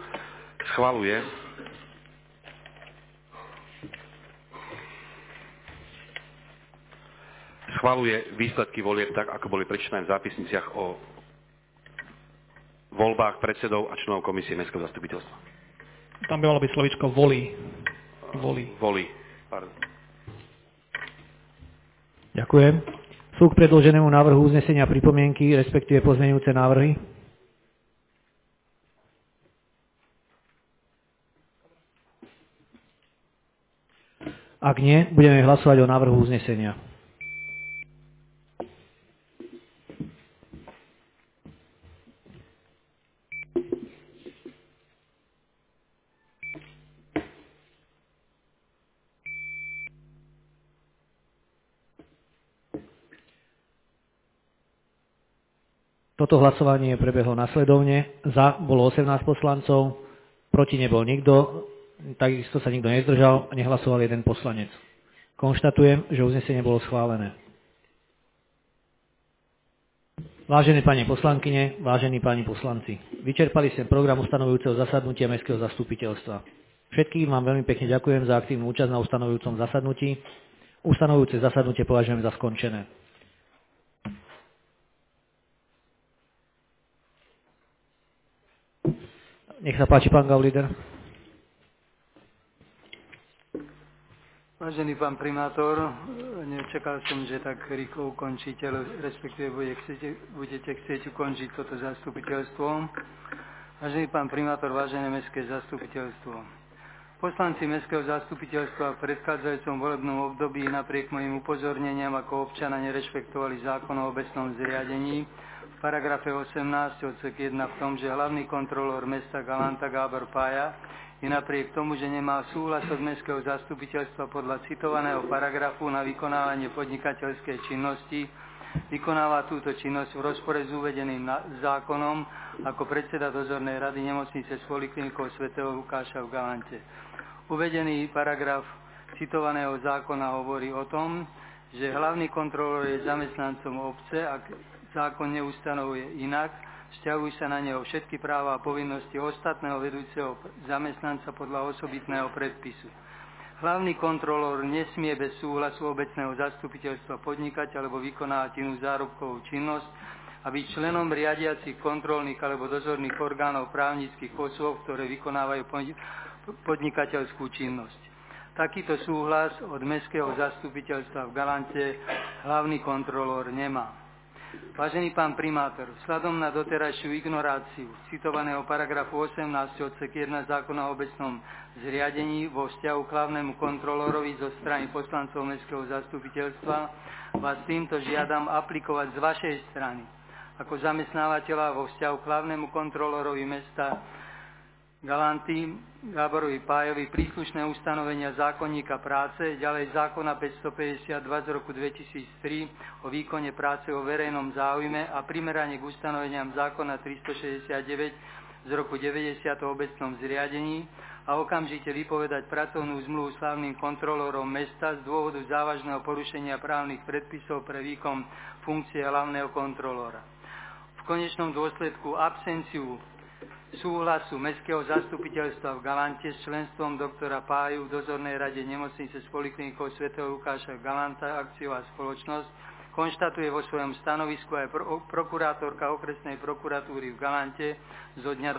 schvaľuje výsledky volieb tak, ako boli prečítané v zápisniciach o voľbách predsedov a členov komisie Mestského zastupiteľstva. Tam by malo byť slovíčko volí. Pardon. Ďakujem. Sú k predloženému návrhu uznesenia pripomienky, respektíve pozmeňujúce návrhy? Ak nie, budeme hlasovať o návrhu uznesenia. Toto hlasovanie prebehlo nasledovne. Za bolo 18 poslancov, proti nebol nikto, takisto sa nikto nezdržal a nehlasoval jeden poslanec. Konštatujem, že uznesenie bolo schválené. Vážené pani poslankyne, vážení páni poslanci, vyčerpali sme program ustanovujúceho zasadnutia Mestského zastupiteľstva. Všetkým vám veľmi pekne ďakujem za aktívnu účasť na ustanovujúcom zasadnutí. Ustanovujúce zasadnutie považujem za skončené. Nech sa páči, pán Gaulider. Vážený pán primátor, nečakal som, že tak rýchlo ukončíte, respektíve budete chcieť ukončiť toto zastupiteľstvo. Vážený pán primátor, vážené mestské zastupiteľstvo. Poslanci Mestského zastupiteľstva v predchádzajúcom volebnom období napriek mojim upozorneniam ako občana nerešpektovali zákon o obecnom zriadení v paragrafe 18 odsek 1 v tom, že hlavný kontrolór mesta Galanta Gábor Pája i napriek tomu, že nemá súhlas od Mestského zastupiteľstva podľa citovaného paragrafu na vykonávanie podnikateľskej činnosti, vykonáva túto činnosť v rozpore s uvedeným zákonom ako predseda dozornej rady nemocnice s poliklinikou svätého Lukáša v Galante. Uvedený paragraf citovaného zákona hovorí o tom, že hlavný kontrolór je zamestnancom obce, ak zákon neustanovuje inak, vzťahujú sa na neho všetky práva a povinnosti ostatného vedúceho zamestnanca podľa osobitného predpisu. Hlavný kontrolór nesmie bez súhlasu obecného zastupiteľstva podnikať alebo vykonávať inú zárobkovú činnosť a byť členom riadiacich kontrolných alebo dozorných orgánov právnických osôb, ktoré vykonávajú podnikateľskú činnosť. Takýto súhlas od Mestského zastupiteľstva v Galante hlavný kontrolór nemá. Vážený pán primátor, vzhľadom na doterajšiu ignoráciu citovaného paragrafu 18 odsek 1 zákona o obecnom zriadení vo vzťahu k hlavnému kontrolórovi zo strany poslancov Mestského zastupiteľstva vás týmto žiadam aplikovať z vašej strany ako zamestnávateľa vo vzťahu k hlavnému kontrolórovi mesta Galanty Gáborovi Pájovi príslušné ustanovenia zákonníka práce, ďalej zákona 552 z roku 2003 o výkone práce o verejnom záujme a primerane k ustanoveniam zákona 369 z roku 90 o obecnom zriadení a okamžite vypovedať pracovnú zmluvu s hlavným kontrolórom mesta z dôvodu závažného porušenia právnych predpisov pre výkon funkcie hlavného kontrolóra. V konečnom dôsledku absenciu súhlasu Mestského zastupiteľstva v Galante s členstvom doktora Páju v dozornej rade nemocnice s poliklinikou svätého Lukáša Galanta akciová spoločnosť konštatuje vo svojom stanovisku aj prokurátorka okresnej prokuratúry v Galante zo dňa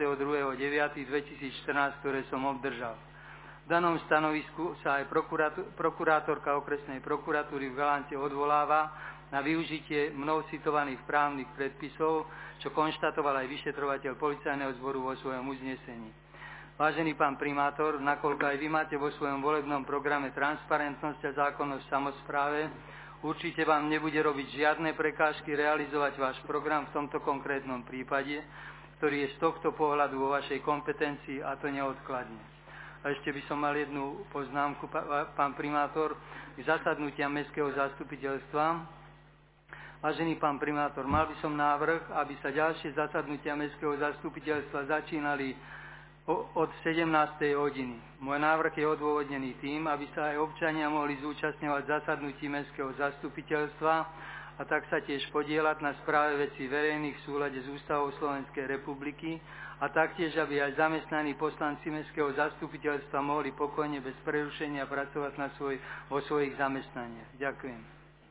22.9.2014, ktoré som obdržal. V danom stanovisku sa aj prokurátorka okresnej prokuratúry v Galante odvoláva na využitie mnou citovaných právnych predpisov, čo konštatoval aj vyšetrovateľ policajného zboru vo svojom uznesení. Vážený pán primátor, nakoľko aj vy máte vo svojom volebnom programe transparentnosť a zákonnosť v samospráve, určite vám nebude robiť žiadne prekážky realizovať váš program v tomto konkrétnom prípade, ktorý je z tohto pohľadu vo vašej kompetencii, a to neodkladne. A ešte by som mal jednu poznámku, pán primátor, k zasadnutiam Mestského zastupiteľstva. Vážený pán primátor, mal by som návrh, aby sa ďalšie zasadnutia Mestského zastupiteľstva začínali od 17. hodiny. Môj návrh je odôvodnený tým, aby sa aj občania mohli zúčastňovať zasadnutí Mestského zastupiteľstva a tak sa tiež podieľať na správe vecí verejných v súlade s Ústavou Slovenskej republiky a taktiež, aby aj zamestnaní poslanci Mestského zastupiteľstva mohli pokojne bez prerušenia pracovať vo svojich zamestnaniach. Ďakujem.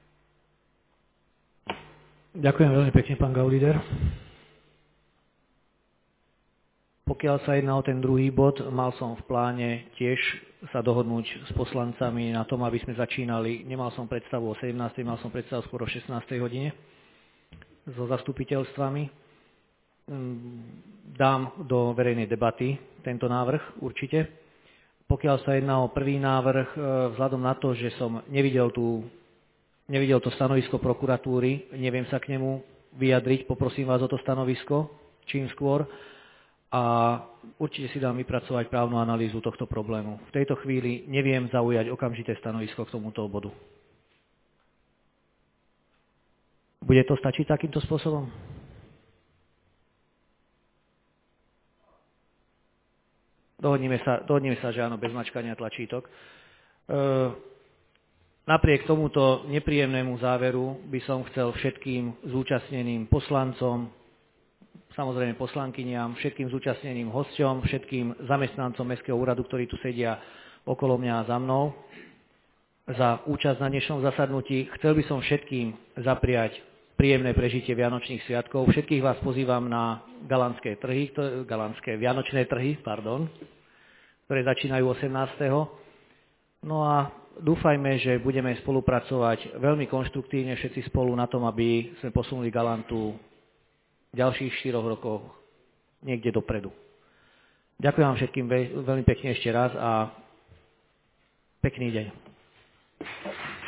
Ďakujem veľmi pekne, pán Gaulider. Pokiaľ sa jedná o ten druhý bod, mal som v pláne tiež sa dohodnúť s poslancami na tom, aby sme začínali. Nemal som predstavu o 17. Mal som predstavu skôr o 16. hodine so zastupiteľstvami. Dám do verejnej debaty tento návrh určite. Pokiaľ sa jedná o prvý návrh, vzhľadom na to, že som nevidel to stanovisko prokuratúry, neviem sa k nemu vyjadriť, poprosím vás o to stanovisko čím skôr. A určite si dám vypracovať právnu analýzu tohto problému. V tejto chvíli neviem zaujať okamžité stanovisko k tomuto bodu. Bude to stačiť takýmto spôsobom? Dohodnime sa, že áno, bez mačkania tlačítok. Napriek tomuto nepríjemnému záveru by som chcel všetkým zúčastneným poslancom, samozrejme poslankyniam, všetkým zúčastneným hosťom, všetkým zamestnancom Mestského úradu, ktorí tu sedia okolo mňa a za mnou, za účasť na dnešnom zasadnutí. Chcel by som všetkým zapriať príjemné prežitie Vianočných sviatkov. Všetkých vás pozývam na galantské Vianočné trhy, ktoré začínajú 18. No a dúfajme, že budeme spolupracovať veľmi konštruktívne všetci spolu na tom, aby sme posunuli Galantu ďalších 4 rokov niekde dopredu. Ďakujem vám všetkým veľmi pekne ešte raz a pekný deň.